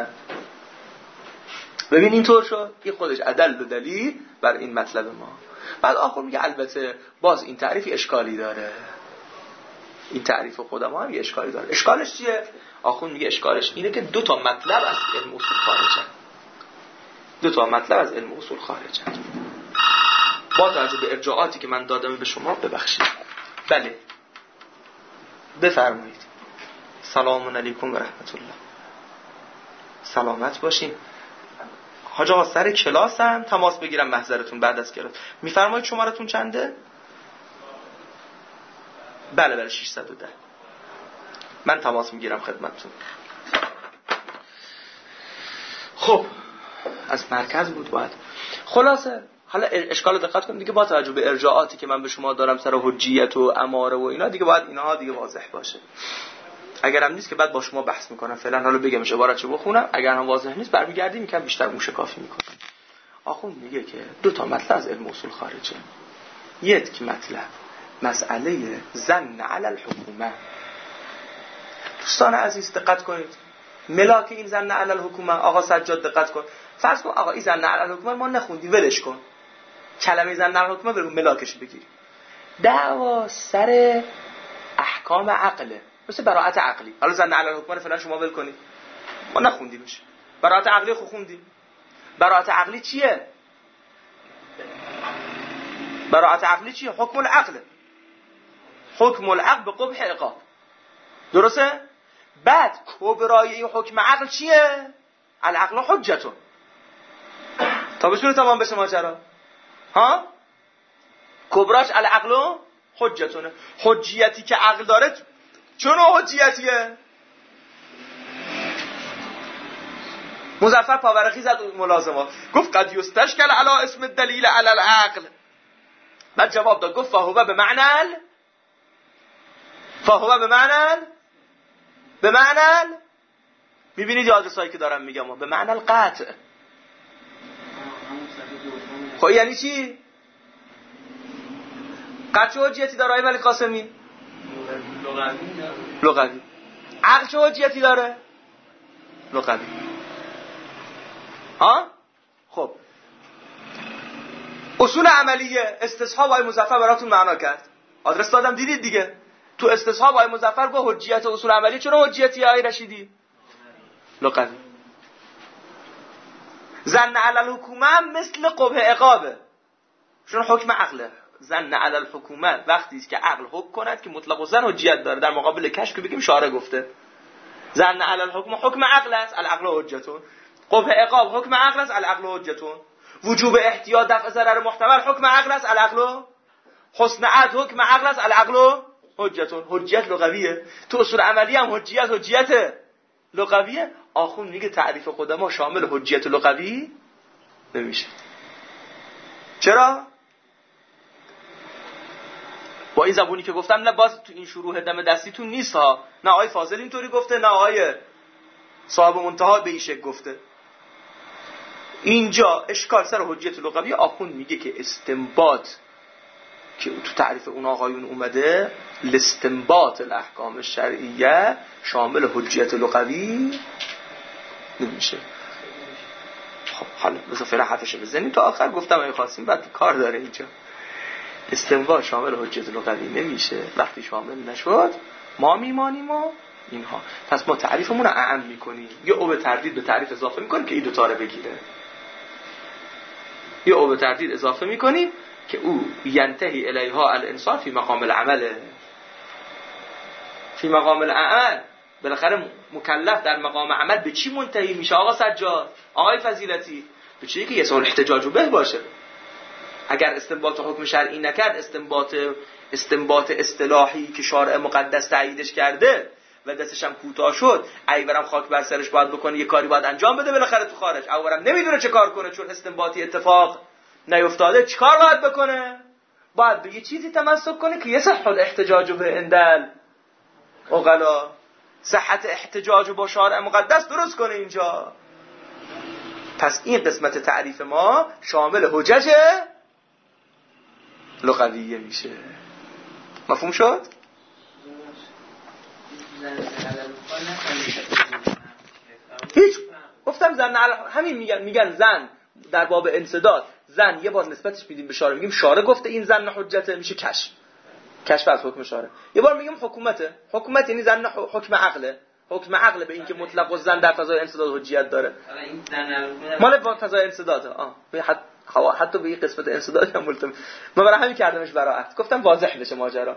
ببین اینطور شد، این خودش عدل و دلیل بر این مطلب ما. بعد آخر میگه البته باز این تعریفی اشکالی داره، این تعریف قدما هم یه اشکالی داره. اشکالش چیه؟ آخر میگه اشکالش اینه که دو تا مطلب از علم اصول خارجن، دو تا مطلب از علم اصول خارجن. با توجه به ارجاعاتی که من دادم به شما ببخشید. بله بفرمایید. سلام علیکم و رحمت الله. سلامت باشین. حاج آقا سر کلاسم تماس بگیرم محضرتون بعد از کلاس. میفرمایید شمارتون چنده؟ بله بله ششصد و ده. من تماس میگیرم خدمتتون. خب از مرکز بود باید. خلاصه حالا اشکال دقت کنید دیگه، با توجه به ارجاعاتی که من به شما دارم سر حجیت و اماره و اینا دیگه باید اینها دیگه واضح باشه. اگرم نیست که بعد با شما بحث میکنم، فعلا حالا بگمش عبارتشو بخونم، اگر هم واضح نیست برمیگردیم یکم بیشتر موشکافی میکنم. آخوند میگه که دو تا مطلب از علم اصول خارجه. یک مطلب مسئله ظن علی الحکومه. دوستان عزیز دقت کنید، ملاک این ظن علی الحکومه، آقا سجاد دقت کن، فرض کن آقا این ظن علی الحکومه ما نخوندیم ولش کن، کلمه ظن علی الحکومه برو ملاکش بگیریم. دعوا سر احکام عقله، مثل براءت عقلی. حالا ظن علی الحکومه فعلا شما ول کنید، ما نخوندیمش. براءت عقلی خو خوندیم. براءت عقلی چیه؟ براءت عقلی چیه؟ حکم العقل، حکم العقل به قبح عقاب، درسته؟ بعد کبرای این حکم عقل چیه؟ العقل حجتون. تا بتونه تمام بشه ماجرا ها؟ کبراش العقل حجتونه. حجیتی که عقل داره چون حجیتیه؟ مظفر پاورقی زد ملازمات، گفت قد یستشکل علی اسم الدلیل علی العقل. بعد جواب داد گفت فهو به معنی فهو به معنی به معنی میبینید یاد رسایی که دارم میگم به معنی القطع. خب یعنی چی؟ قطع حجیتی داره آقای ملک قاسمی؟ لغوی. عقل چه حجیتی داره؟ لغوی. ها؟ خب اصول عملیه استصحاب آقای مظفر براتون معنا کرد، آدرس دادم دیدید دیگه. تو استصحاب آقای مظفر با حجیت اصول عملی چرا حجیتی آقای رشیدی؟ لغوی. ظن علی الحکومه مثل قبح عقابه، چون حکم عقله، زن علی الحکومه وقتی است که عقل حکم کند که مطلق الظن حجیت داره، در مقابل کشف که بگیم شارع گفته زن علی الحکومه حکم عقل است، العقل حجتون. قبح عقاب حکم عقل است، العقل حجتون. وجوب احتیاط دفع ضرر محتمل حکم عقل است، العقل. حسن عد حکم عقل است، العقل حجتون. حجیت لغویه. تو اصول عملی هم حجیت حجیت لغویه. آخوند میگه تعریف قدما شامل حجیت لغوی نمیشه. چرا؟ با این زبونی که گفتم نه، باز تو این شروح دم دستیتون نیست ها. نه آقای فاضل اینطوری گفته، نه آقای صاحب منتها به این شکل گفته. اینجا اشکال سر حجیت لغوی. آخوند میگه که استنباط که تو تعریف اون آقایون اومده، الاستنباط الاحکام الشرعیه شامل حجیت لغوی نمیشه. خب حالا بذار فعلا حرفش بزنیم تا آخر. گفتم اگه خواستیم بعد کار داره اینجا. استنباط شامل حجیت لغوی نمیشه. وقتی شامل نشد ما میمانیم و اینها. پس ما تعریفمون رو اعم میکنیم، یا او به تردید به تعریف اضافه میکنیم که این دو تا رو بگیره، یا او به تردید اضافه میکنیم که او ینتهی الیها الانسان فی مقام العمل. فی مقام العمل بالاخره مکلف در مقام عمل به چی منتهی میشه آقا سجاد، آقای فضیلتی؟ به چیزی که یسال احتجاج به باشه. اگر استنباط حکم شرعی نکرد، استنباط استنباط اصطلاحی که شارع مقدس تاییدش کرده و دستش هم کوتاه شد، ای برام خاک بر سرش باید بکنه، یه کاری باید انجام بده بالاخره تو خارج، او برام نمیدونه چه کار کنه چون استنباطی اتفاق نیفتاده، چیکار باید بکنه؟ باید به یه چیزی تمسک کنه که یصح الاحتجاج به اندل عقلا، صحت احتجاج با شارع مقدس درست کنه اینجا. پس این قسمت تعریف ما شامل حجج لغویه میشه. مفهوم شد؟ هیچ. گفتم زن همین میگن میگن زن در باب انسداد، زن یه بار نسبتش میدیم به شارع، میگیم شارع گفته این زن حجته، میشه کشف. کشف از حکم شارع. یه بار میگیم حکومته. حکومت یعنی زن حکم عقله. حکم عقل به این که مطلق الزن در فضای انسداد حجیت داره. مال با فضای انسداده. آه حتی حتی به این قسمت انسداد هم ملتم. من برای همین کردمش براحت. گفتم واضح بشه ماجرا.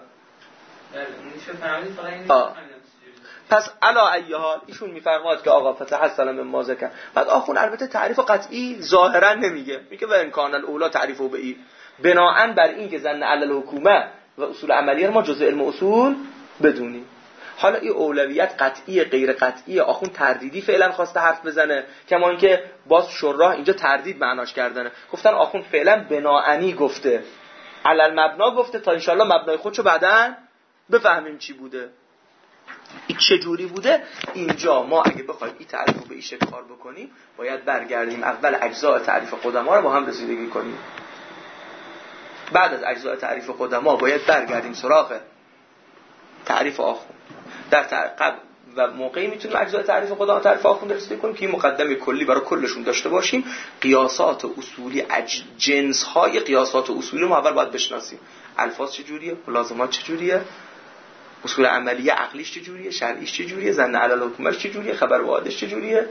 آه. پس علا ای حال ایشون میفرماد که آقا فتحصل من ما ذکر. بعد آخون البته تعریف قطعی ظاهرا نمیگه، میگه و امکان الاولا تعریفو به این بناءً بر این که زن علی الحکومه و اصول عملیه ما جزء علم اصول بدونیم. حالا این اولویت قطعی غیر قطعی آخون تردیدی فعلا خواسته حرف بزنه، کما اینکه باز شراح اینجا تردید معناش کردنه، گفتن آخون فعلا بناءنی گفته، علی المبنا گفته تا انشالله مبنای خودشو بعداً بفهمیم چی بوده، این چه جوری بوده. اینجا ما اگه بخوایم این تعریف رو به این شکل کار بکنیم باید برگردیم اول اجزاء تعریف قدما رو با هم رسیدگی کنیم. بعد از اجزاء تعریف قدما باید برگردیم سراغ تعریف آخوند. در قبل و موقعی میتونیم اجزاء تعریف قدما تعریف آخوند رسیدگی کنیم که این مقدمه کلی برای کلشون داشته باشیم. قیاسات اصولی اج... جنس های قیاسات اصولی ما اول باید بشناسیم. الفاظ چجوریه، لازمات چجوریه، اصول عملیه عقلیش چجوریه، شرعیش چجوریه، زن علی الحکومه چجوریه، خبر وادش چجوریه،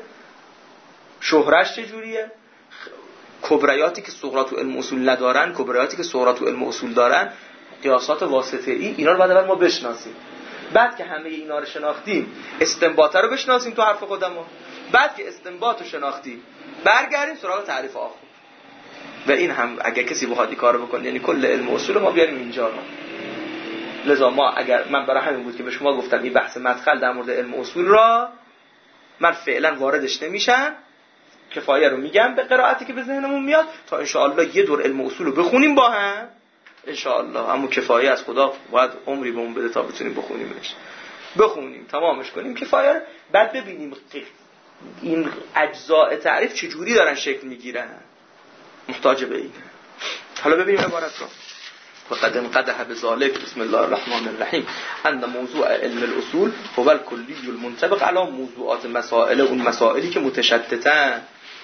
شهرش چجوریه، کبریاتی که صغرا تو علم اصول ندارن، کبریاتی که صغرا تو علم اصول دارن، قیاسات واسطه ای، اینا رو بعد اول ما بشناسیم. بعد که همه اینا رو شناختیم استنباط رو بشناسیم تو حرف قدما. بعد که استنباط رو شناختیم برگردیم سراغ تعریف آخوند. و این هم اگه کسی بخواد این کارو بکنه یعنی کل علم اصول ما بیاریم اینجا رو. لذا ما اگر من برای همین بود که به شما گفتم این بحث مدخل در مورد علم اصول را من فعلا واردش نمیشم، کفایه رو میگم به قرائتی که به ذهنمون میاد تا انشاءالله یه دور علم اصول رو بخونیم با هم انشاءالله. اما کفایه از خدا باید عمری بهمون بده تا بتونیم بخونیمش، بخونیم تمامش کنیم کفایه رو، بعد ببینیم این اجزاء تعریف چجوری دارن شکل میگیرن، محتاج به این. حالا ببینیم عبارت رو. وقد انقدح بذلك بسم الله الرحمن الرحیم ان موضوع علم الاصول هو الکلی المنطبق على موضوعات مسائل، اون مسائلی که متشتتن.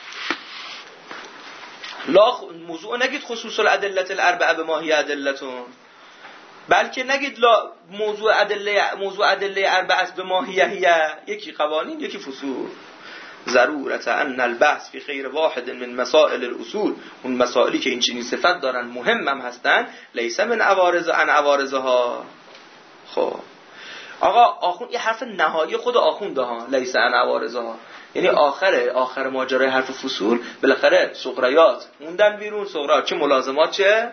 لا موضوع نگید خصوص الادله الاربعه به ماهی ادلتون، بلکه نگید لا موضوع ادله موضوع ادله اربعه است به ماهیه، یکی قوانین یکی فصول. ضرورت ان البحث فی غیر واحد من مسائل الاصول، اون مسائلی که این چنین صفت دارن مهم هم هستن، لیس من عوارض ان عوارضها. خب آقا آخوند این حرف نهایی خود آخونده ها، لیس ان عوارضها، یعنی آخر آخر ماجرای حرف فصول بالاخره سغریات موندن بیرون. سغرا چه ملازمات چه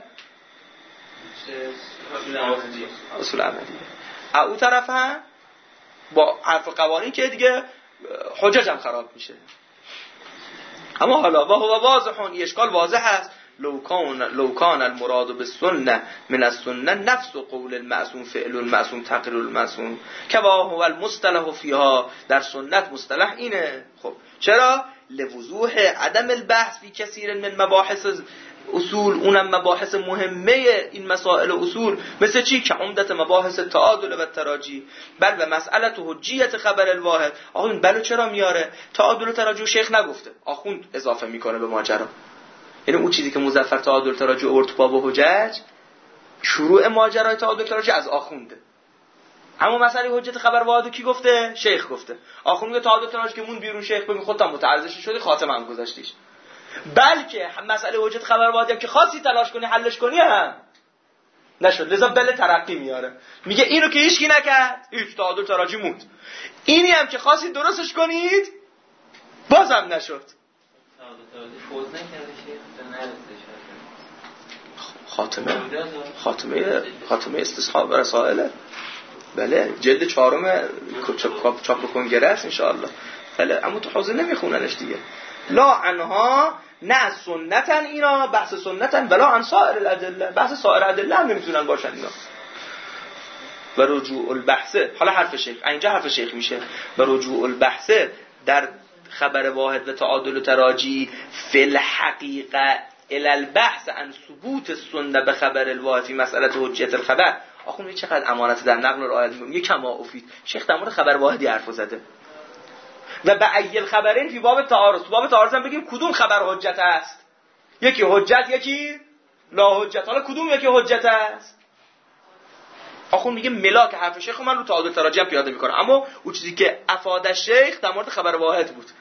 اصول عملیه. او طرف هم با حرف قوانین که دیگه حجج هم خراب میشه. اما حالا و هو واضح، این اشکال واضح است. لو کان لو کان المراد بالسنه من السنه نفس قول المعصوم فعل المعصوم تقریر المعصوم که هو المصطلح فيها، در سنت مصطلح اینه. خب چرا؟ لوضوح عدم البحث فی کثیر من مباحث اصول، اونم مباحث مهمه این مسائل اصول، مثل چی؟ که عمدت مباحث تعادل و تراجی. بل و مسئله حجیت خبر الواحد. آخوند بلو چرا میاره؟ تعادل و تراجی شیخ نگفته، آخوند اضافه میکنه به ماجرا. یعنی اون چیزی که مظفر تعادل تراجی آورد تو باب حجج، شروع ماجرای تعادل تراجی از آخونده. اما مسئله حجت خبر واحد کی گفته؟ شیخ گفته. آخوند میگه تعادل تراجی که مون بیرون، شیخ بگه خودت متعرضش شدی، خاتمه هم گذاشتیش. بلکه مسئله حجت خبر واحد که خاصی تلاش کنی حلش کنی هم نشد، لذا بل ترقی میاره. میگه اینو که هیچکی نکرد، هیچ تعادل تراجی موند. اینی هم که خاصی درستش کنید بازم نشد. فوز نکرده شیخ خاتمه خاتمه خاتمه استصحاب رسائل، بله جلد چهارم چاپ کنگره است ان شاء الله. بله اما تو حوزه نمیخوننش دیگه. لا عنها، نه سنتن اینا، بحث سنتن، ولا عن سائر الادله، بحث سائر الادله هم نمیتونن باشن اینا. و رجوع البحث، حالا حرف شیخ اینجا حرف شیخ میشه، و رجوع البحث در خبر واحد و تعادل و تراجی فی الحقیقه الی البحث عن ثبوت السنه به خبر الواحد فی مسئله حجیت الخبر. آخه میگه چقدر امانت در نقل و رعایت میگه کما افید. شیخ در مورد خبر واحدی حرف زده. و به ایل خبرین فی باب تعارض، باب تعارض هم بگیم کدوم خبر حجت است، یکی حجت یکی لا حجت. حالا کدوم یکی حجت است؟ آخون میگه ملاک حرف شیخ من رو تعادل تراجی هم پیاده میکنه، اما اون چیزی که افاده شیخ در مورد خبر واحد بود.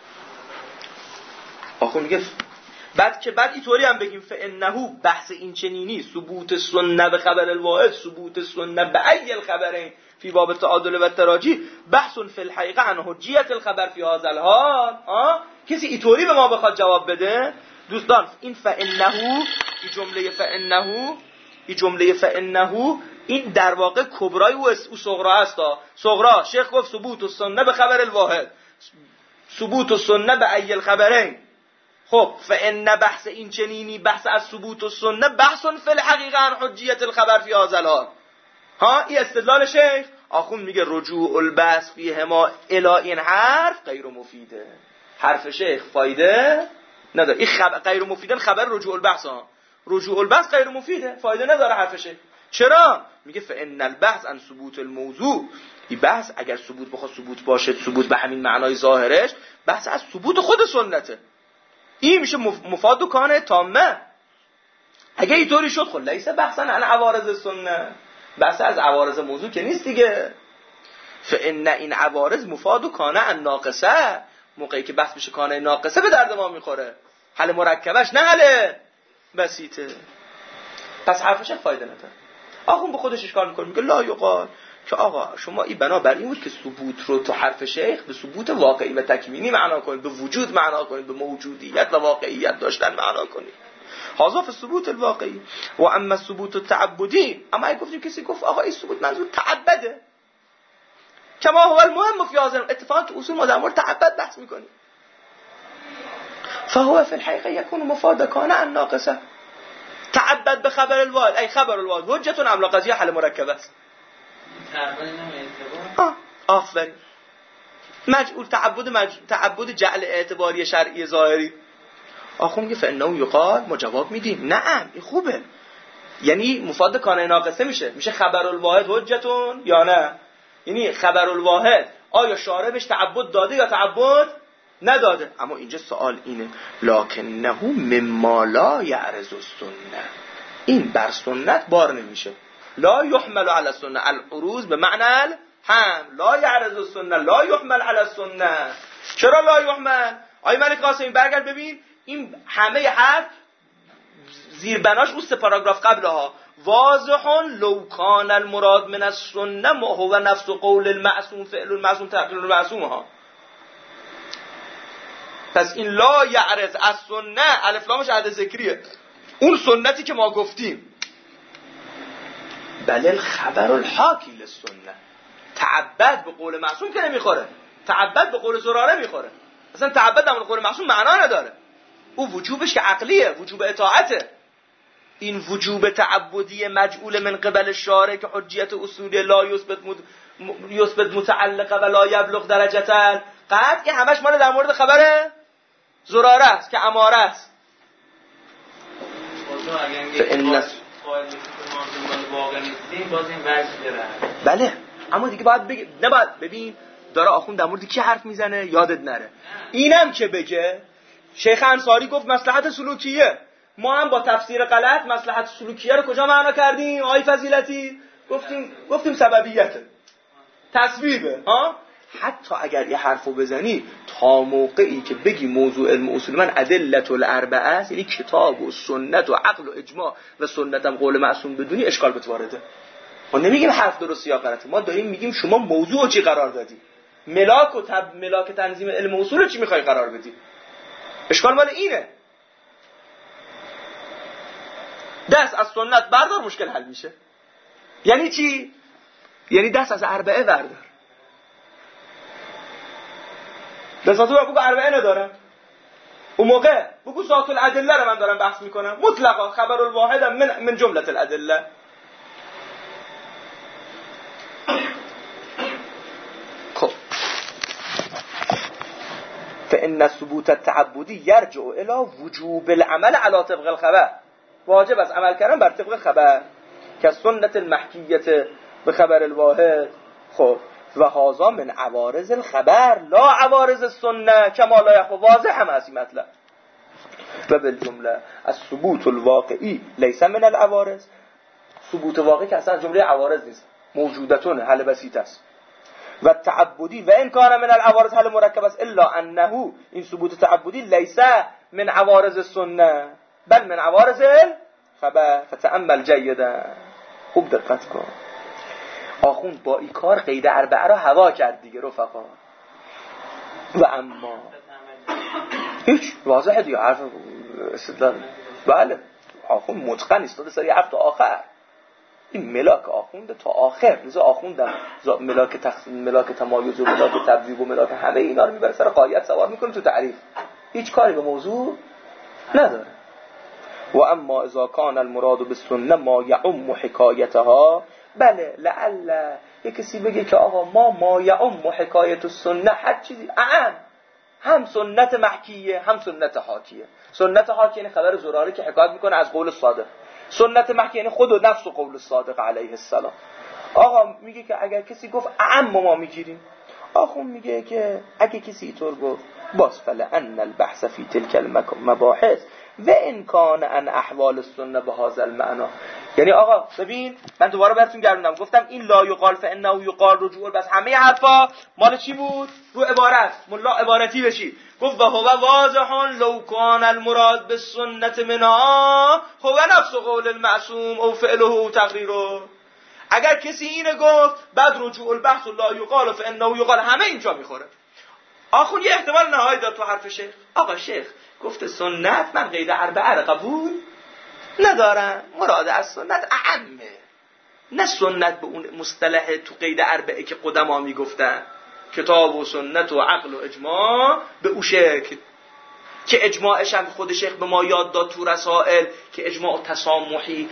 آخون میگه بعد که بعد اینطوری هم بگیم فانه بحث این چنینی ثبوت سنه به خبر الواحد، ثبوت سنه به ایل خبرین فی باب تعادل و تراجی بحث فی الحقیقه عن حجیت الخبر فی هذا الحال. ها کسی اینطوری به ما بخواد جواب بده دوستان، این فانه، این جمله فانه، این جمله فانه این در واقع کبرای او او صغرا است. صغرا شیخ گفت ثبوت السنه به خبر الواحد، ثبوت السنه به ایل خبرین. خب فان بحث این چنینی، بحث از ثبوت السنه بحث فی الحقیقه عن حجیت الخبر فی هذا الحال. ها این استدلال شیخ. آخوند میگه رجوع البحث فیهما الی این حرف غیر مفیده. حرف شیخ فایده نداره. این خبر غیر مفیده، خبر رجوع البحث ها، رجوع البحث غیر مفیده، فایده نداره حرف شیخ. چرا؟ میگه فان البحث عن ثبوت الموضوع، این بحث اگر ثبوت بخواد ثبوت باشه، ثبوت به همین معنای ظاهرش، بحث از ثبوت خود سنته. این میشه مفاد و کانه تامه. اگه اینطوری شد خب لیس بحثا عن عوارض سنه، بحث از عوارض موضوع که نیست دیگه. فان این عوارض مفاد و کانه عن ناقصه، موقعی که بحث بشه کانه ناقصه به درد ما میخوره، حل مرکبش نه حل بسیطه. پس حرفش فایده نداره. آخون به خودش اشکال میکنه، میگه لا یقال که آقا شما این بنابر این بود که ثبوت رو تو حرف شیخ به ثبوت واقعی و تکوینی معنا کنید، به وجود معنا کنید، به موجودیت و واقعیت داشتن معنا کنید. حاذف ثبوت الواقعی و اما ثبوت التعبدی. اما اگه گفتیم کسی گفت آقا این ثبوت منظور تعبده، کما هو المهم فی هذا، اتفاقا تو اصول ما در مورد تعبد بحث میکنیم، فهو فی الحقیقه یکون مفاد کانه عن ناقصه. تعبد به خبر الواحد ای خبر الواحد حجت ام لا قضیه حل مرکب است. آه آفرین. مجعول تعبد مج... تعبد جعل اعتباری شرعی ظاهری. آخه میگه فانه یقال، ما جواب میدیم نعم این خوبه، یعنی مفاد کانه ناقصه میشه، میشه خبر الواحد حجتون یا نه. یعنی خبر الواحد آیا شارع بهش تعبد داده یا تعبد نداده. اما اینجا سوال اینه لکنه مما لا یعرض السنه، این بر سنت بار نمیشه. لا یحمل علی السنه، العروض به معنی هم لا یعرض السنه لا یحمل علی السنه. چرا لا یحمل؟ آی ملک قاسمی برگرد ببین این همه حرف زیربناش اون سه پاراگراف قبلها واضحون لو کان المراد من السنه ما هو نفس قول المعصوم فعل المعصوم تقریر المعصوم ها. پس این لا یعرض از سنه الف لامش عهد ذکریه، اون سنتی که ما گفتیم. بله الخبر الحاکی للسنه، تعبد به قول معصوم که نمیخوره، تعبد به قول زراره میخوره. اصلا تعبد در قول معصوم معنا نداره، او وجوبش که عقلیه، وجوب اطاعته. این وجوب تعبدی مجعول من قبل شارع که حجیت اصولی لا یثبت مد... یثبت متعلقه و لا یبلغ درجه قطع، که همش مال در مورد خبر زراره است که اماره است. بله اما دیگه باید بگه، نباید ببین داره آخوند در مورد کی حرف میزنه یادت نره. اینم که بگه شیخ انصاری گفت مصلحت سلوکیه، ما هم با تفسیر غلط مصلحت سلوکیه رو کجا معنا کردیم آی فضیلتی؟ گفتیم گفتیم سببیته، تسبیبه ها. حتی اگر یه حرفو بزنی تا موقعی که بگی موضوع علم اصول من ادلت الاربعه است، یعنی کتاب و سنت و عقل و اجماع و سنت هم قول معصوم بدونی، اشکال بهت وارده. ما نمیگیم حرف درست یا غلطه، ما داریم میگیم شما موضوع چی قرار دادی، ملاک و تب... ملاک تنظیم علم اصول رو چی میخوای قرار بدی. اشکال مال اینه. دست از سنت بردار مشکل حل میشه. یعنی چی؟ یعنی دست از اربعه بردار. بساطه بگو اربعه ندارم، اون موقع بگو ذات الادله رو من دارم بحث میکنم، مطلقا خبر الواحد من من جمله الادله. خب فإن ثبوت التعبدی یرجع الى وجوب العمل على طبق الخبر، واجب است عمل کردن بر طبق خبر که سنت المحکیت به خبر الواحد. خب و هذا من عوارض الخبر لا عوارض السنه کما لا یخفی، واضح هم هست این مطلب. و بالجمله الثبوت الواقعی لیس من العوارض، ثبوت واقعی که اصلا جمله عوارض نیست، موجودتون حل بسیط است. و تعبدی و ان کان من العوارض حل مرکب است الا انه، این ثبوت تعبدی لیس من عوارض السنه بل من عوارض الخبر. فتأمل جیدا، خوب دقت کن. آخوند با این کار قید اربعه را هوا کرد دیگه رفقا. و اما هیچ واضحه دیگه حرف استدلال. بله آخوند متقن است، سری حرف تا آخر. این ملاک آخوند تا آخر، لذا آخوندم ملاک تخ... ملاک تمایز و ملاک تبویب و ملاک همه اینا رو میبره سر قایت سوار میکنه تو تعریف، هیچ کاری به موضوع نداره. و اما اذا کان المراد بالسنه ما یعم حکایتها، بله لعل یک کسی بگه که آقا ما ما یعم حکایت السنه هر چیزی اعم، هم سنت محکیه هم سنت حاکیه. سنت حاکی یعنی خبر زراره که حکایت میکنه از قول صادق، سنت محکی یعنی خود و نفس و قول صادق علیه السلام. آقا میگه که اگر کسی گفت اعم ما میگیریم، آخون میگه که اگه کسی اینطور گفت باز فلان البحث فی تلک المباحث و ان کان ان احوال السنه به هذا المعنى. یعنی آقا ببین من دوباره براتون گردوندم گفتم این لا یقال فانه یقال رجوع، بس همه حرفا مال چی بود؟ رو عبارت. ملا عبارتی بشی گفت و هو واضح لو کان المراد بالسنه منها هو نفس قول المعصوم او فعله او تقریره. اگر کسی اینو گفت بعد رجوع البحث لا یقال فانه یقال، همه اینجا میخوره. آخون یه احتمال نهایی داد تو حرف شیخ. آقا شیخ گفت سنت، من قید اربعه را قبول ندارم، مراد از سنت اعمه، نه سنت به اون مصطلح تو قید اربعه که قدما میگفتن کتاب و سنت و عقل و اجماع به او شکل، که اجماعش هم خود شیخ به ما یاد داد تو رسائل که اجماع تسامحی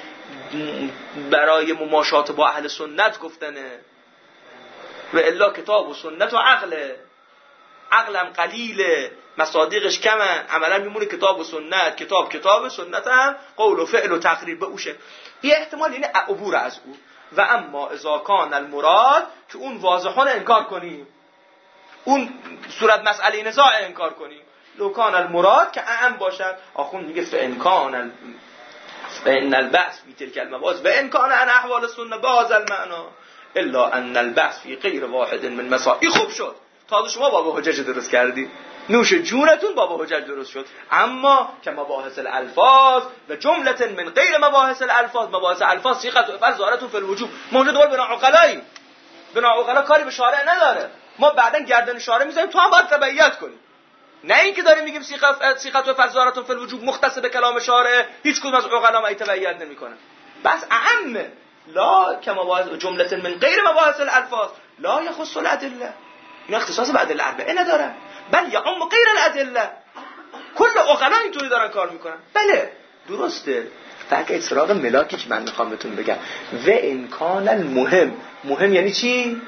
برای مماشات با اهل سنت گفتنه، و الا کتاب و سنت و عقله، عقلم قلیله مصادیقش کمه، عملا میمونه کتاب و سنت، کتاب کتاب سنت هم قول و فعل و تقریر به اوشه. یه احتمال یعنی عبور از او. و اما اذا کان المراد که اون واضحان انکار کنیم، اون صورت مسئله نزاع انکار کنیم، لو کان المراد که اعم باشد. آخون میگه فان کان فان البحث فی تلک المباحث و ان کان عن احوال السنه بهذا المعنى الا ان البحث فی غیر واحد من مسائل. خوب شد تازه شما باب حجج درست کردی، نوش جونتون باب حجج درست شد. اما که مباحث الالفاظ و جملت من غیر مباحث الالفاظ، مباحث الفاظ صيغه و افعال ظاهرتون فی الوجوب، ما اونجا دوباره بنا عقلایی، بنا عقلا کاری به شارع نداره. ما بعدن گردن شارع میذاریم، تو هم باید تبعیت کنی. نه اینکه داریم میگیم صيغه صيغه و افعال ظاهرتون فی الوجوب مختص به کلام شارع، هیچ کدوم از عقلا ما تبعیت نمیکنه. بس اهم لا کما مباحث جمله من غیر مباحث الالفاظ لا يخص الادله، این اختصاص بعد الاربعه نداره، بل یعم غیر الادله. کل عقلا اینطوری دارن کار میکنن. بله درسته، فقط سراغ ملاکی که من میخوام بهتون بگم و امکان المهم. مهم یعنی چی؟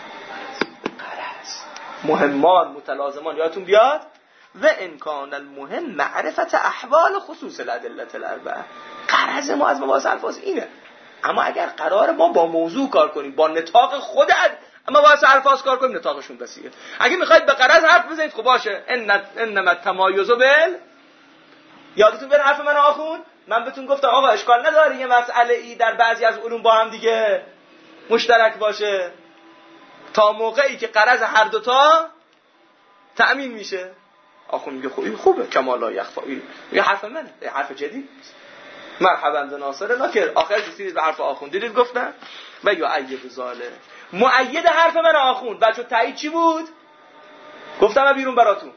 غرض، مهمان متلازمان یادتون بیاد. و امکان المهم معرفت احوال خصوص الادله الاربعه. غرض ما از مباحث الفاظ اینه. اما اگر قرار ما با موضوع کار کنیم، با نطاق خود اما واسه الفاظ کار کنیم، نطاقشون بسیه. اگه میخواید به غرض حرف بزنید خب باشه، ان انما التمایز بال، یادتون بره حرف من آخوند، من بهتون گفتم آقا اشکال نداره یه مسئله ای در بعضی از علوم با هم دیگه مشترک باشه تا موقعی که غرض هر دوتا تأمین میشه. آخوند میگه خوبه خوبه کما لا یخفا، یه حرف منه، یه حرف جدید. مرحبا ناصر ناکر آخر رسیدید به حرف آخوند، دیدید گفتم و یا اید زاله مؤید حرف من آخوند. بچه تایید چی بود؟ گفتم بیرون براتون.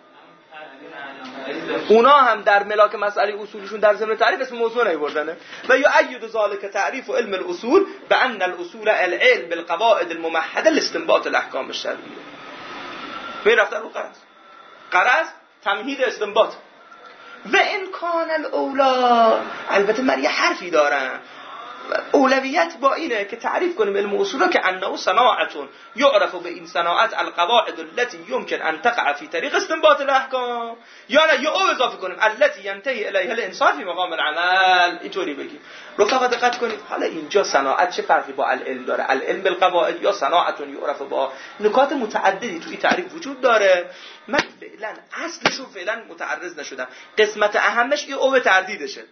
اونا هم در ملاک مسئله اصولشون در ضمن تعریف اسم موضوع نیوردنه. و یا اید ذالک تعریف و علم الاصول بان الاصول العلم بالقواعد الممهده لاستنباط الاحکام الشرعیه. می رفتن رو قرض قرض تمهید استنباط. و امکان الاولا، البته من یه حرفی دارم، اولویت با اینه که تعریف کنیم علم اصول را که انه صناعتون یعرف به این صناعت القواعد التي يمكن ان تقع في طریق استنباط الاحکام، یا نه یا او اضافه کنیم التي ينتهي الیها الانسان في مقام العمل. اینطوری بگیم. رفقا دقت کنید، حالا اینجا صناعت چه فرقی با العلم داره؟ العلم بالقواعد یا صناعتون یعرف با نکات متعددی توی تعریف وجود داره. من فعلا اصلشو فعلا متعرض نشدم، قسمت اهمش این او تردیدشه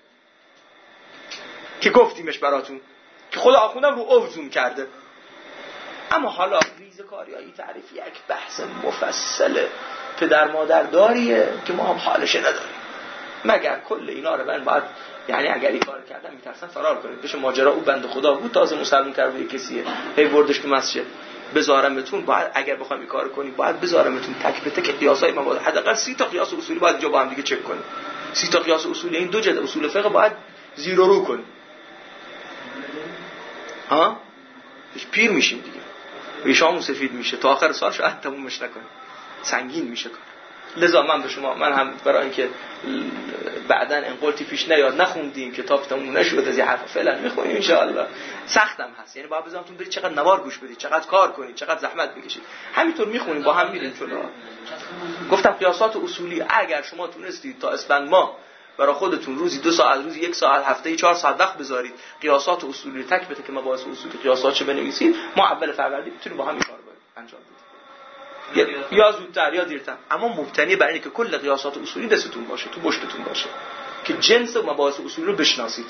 که گفتیمش براتون که خود آخوندم رو او زوم کرده. اما حالا ریزکاری های تعریف یک بحث مفصل پدر مادر داریه که ما هم حالش نداریم، مگر کل اینا رو من باید، یعنی اگر این کار کردم میترسن فرار کنید بشه ماجرا. او بنده خدا بود تازه مسلمان کرده کسیه، هی بردش تو مسجد. بذارمتون باید اگر بخوایم این کارو کنیم باید بذارمتون تک به تک قیاسای مواد، حداقل سی تا قیاس اصولی باید اینجا با هم دیگه چک کنیم. سی تا قیاس اصولی این دو جلد اصول فقه باید زیرو رو کنیم. ها پیر میشیم دیگه، ریشامون سفید میشه، تا آخر سال شاید تمومش نکنیم، سنگین میشه کار. لذا من به شما، من هم برای اینکه بعداً انقلتی پیش نیاد نخوندیم کتاب تموم نشد از این حرف، فعلا میخونیم ان شاء الله. سختم هست، یعنی باید بذارمتون برید چقدر نوار گوش بدید، چقدر کار کنید، چقدر زحمت بکشید. همینطور میخونیم با هم میریم جلو. گفتم قیاسات اصولی اگر شما تونستید تا اسفند ما برای خودتون روزی دو ساعت، روزی یک ساعت، هفته‌ای چهار ساعت وقت بذارید قیاسات اصولی تک به تک مباحث اصولی قیاسات چه بنویسید، ما اول فروردین میتونیم با هم این کارو انجام بدیم. یا زودتر یا دیرتر، اما مبتنی بر اینه که کل قیاسات اصولی دستتون باشه، تو پشتتون باشه، که جنس و مباحث اصولی رو بشناسید.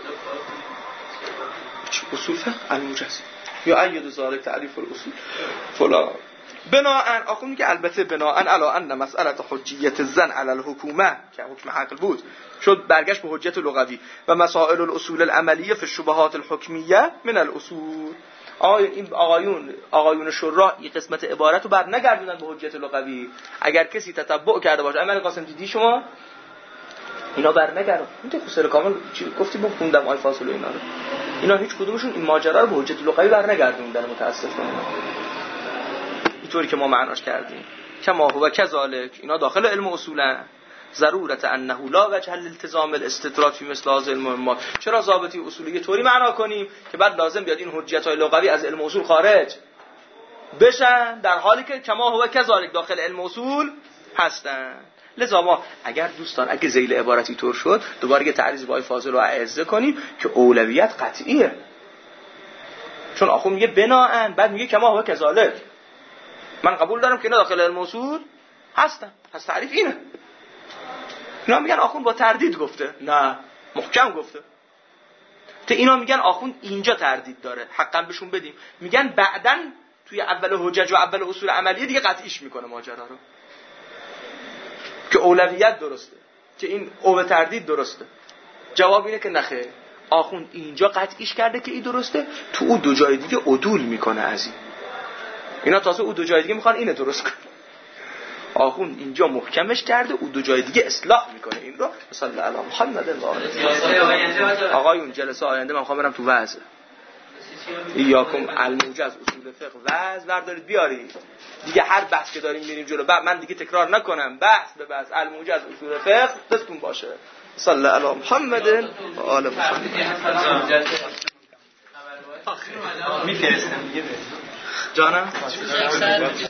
اصول فقه الموجز یا اید ذالک تعریف الاصول فلا بناءً آخون میگه البته بناءً علی ان مسئله حجیت الزن علی الحکومه که حکم عقل بود شد برگشت به حجت لغوی و مسائل الاصول العملیه فی الشبهات الحکمیه من الاصول. آقایون این آقایون آقایون شورا این قسمت عبارت رو بر نگردوندن به حجت لغوی. اگر کسی تتبع کرده باشه، امیر قاسم دیدی شما اینا بر نگردون. اون خسر کامل چی گفتیم؟ من خوندم آی فاصله اینا رو، اینا هیچ کدومشون این ماجرا رو به حجت لغوی بر نگردوندن متاسفانه، اینطوری که ما معناش کردیم. کما هو کذالک، اینا داخل علم اصولا ضرورت انه لا وجه للالتزام الاستطراد فی مثل هذه المهمات. چرا ضابطی اصولی طوری معنا کنیم که بعد لازم بیاد این حجت‌های لغوی از علم اصول خارج بشن، در حالی که کما هو کذالک داخل علم اصول هستن. لذا ما اگر دوستان اگه ذیل عبارتی طور شد دوباره یه تعریض با فاضل رو اعزه کنیم که اولویت قطعیه، چون آخو میگه بناءً، بعد میگه کما هو کذالک. من قبول دارم که اینا داخل علم اصول هستن، پس تعریف اینه. اینا میگن آخوند با تردید گفته، نه محکم گفته. تا اینا میگن آخوند اینجا تردید داره، حقا بهشون بدیم. میگن بعدن توی اول حجج و اول اصول عملیه دیگه قطعیش میکنه ماجرا رو که اولویت درسته، که این اوه تردید درسته. جواب اینه که نخیر، آخوند اینجا قطعیش کرده که این درسته، تو او دو جای دیگه عدول میکنه از این. اینا تازه او دو جای دیگه میخوان اینو درست کنه. آخوند اینجا محکمش کرده، او دو جای دیگه اصلاح میکنه این رو. صلی الله علی محمد و آله. آقایون جلسه آینده من میخوام برم تو وعظ. ایاکم الموجز اصول فقه وعظ بردارید بیارید. دیگه هر بحث که داریم میریم جلو، بعد من دیگه تکرار نکنم، بحث به بحث الموجز اصول فقه دستون باشه. صلی الله علی محمد و آله محمد. میفرستم دیگه جانم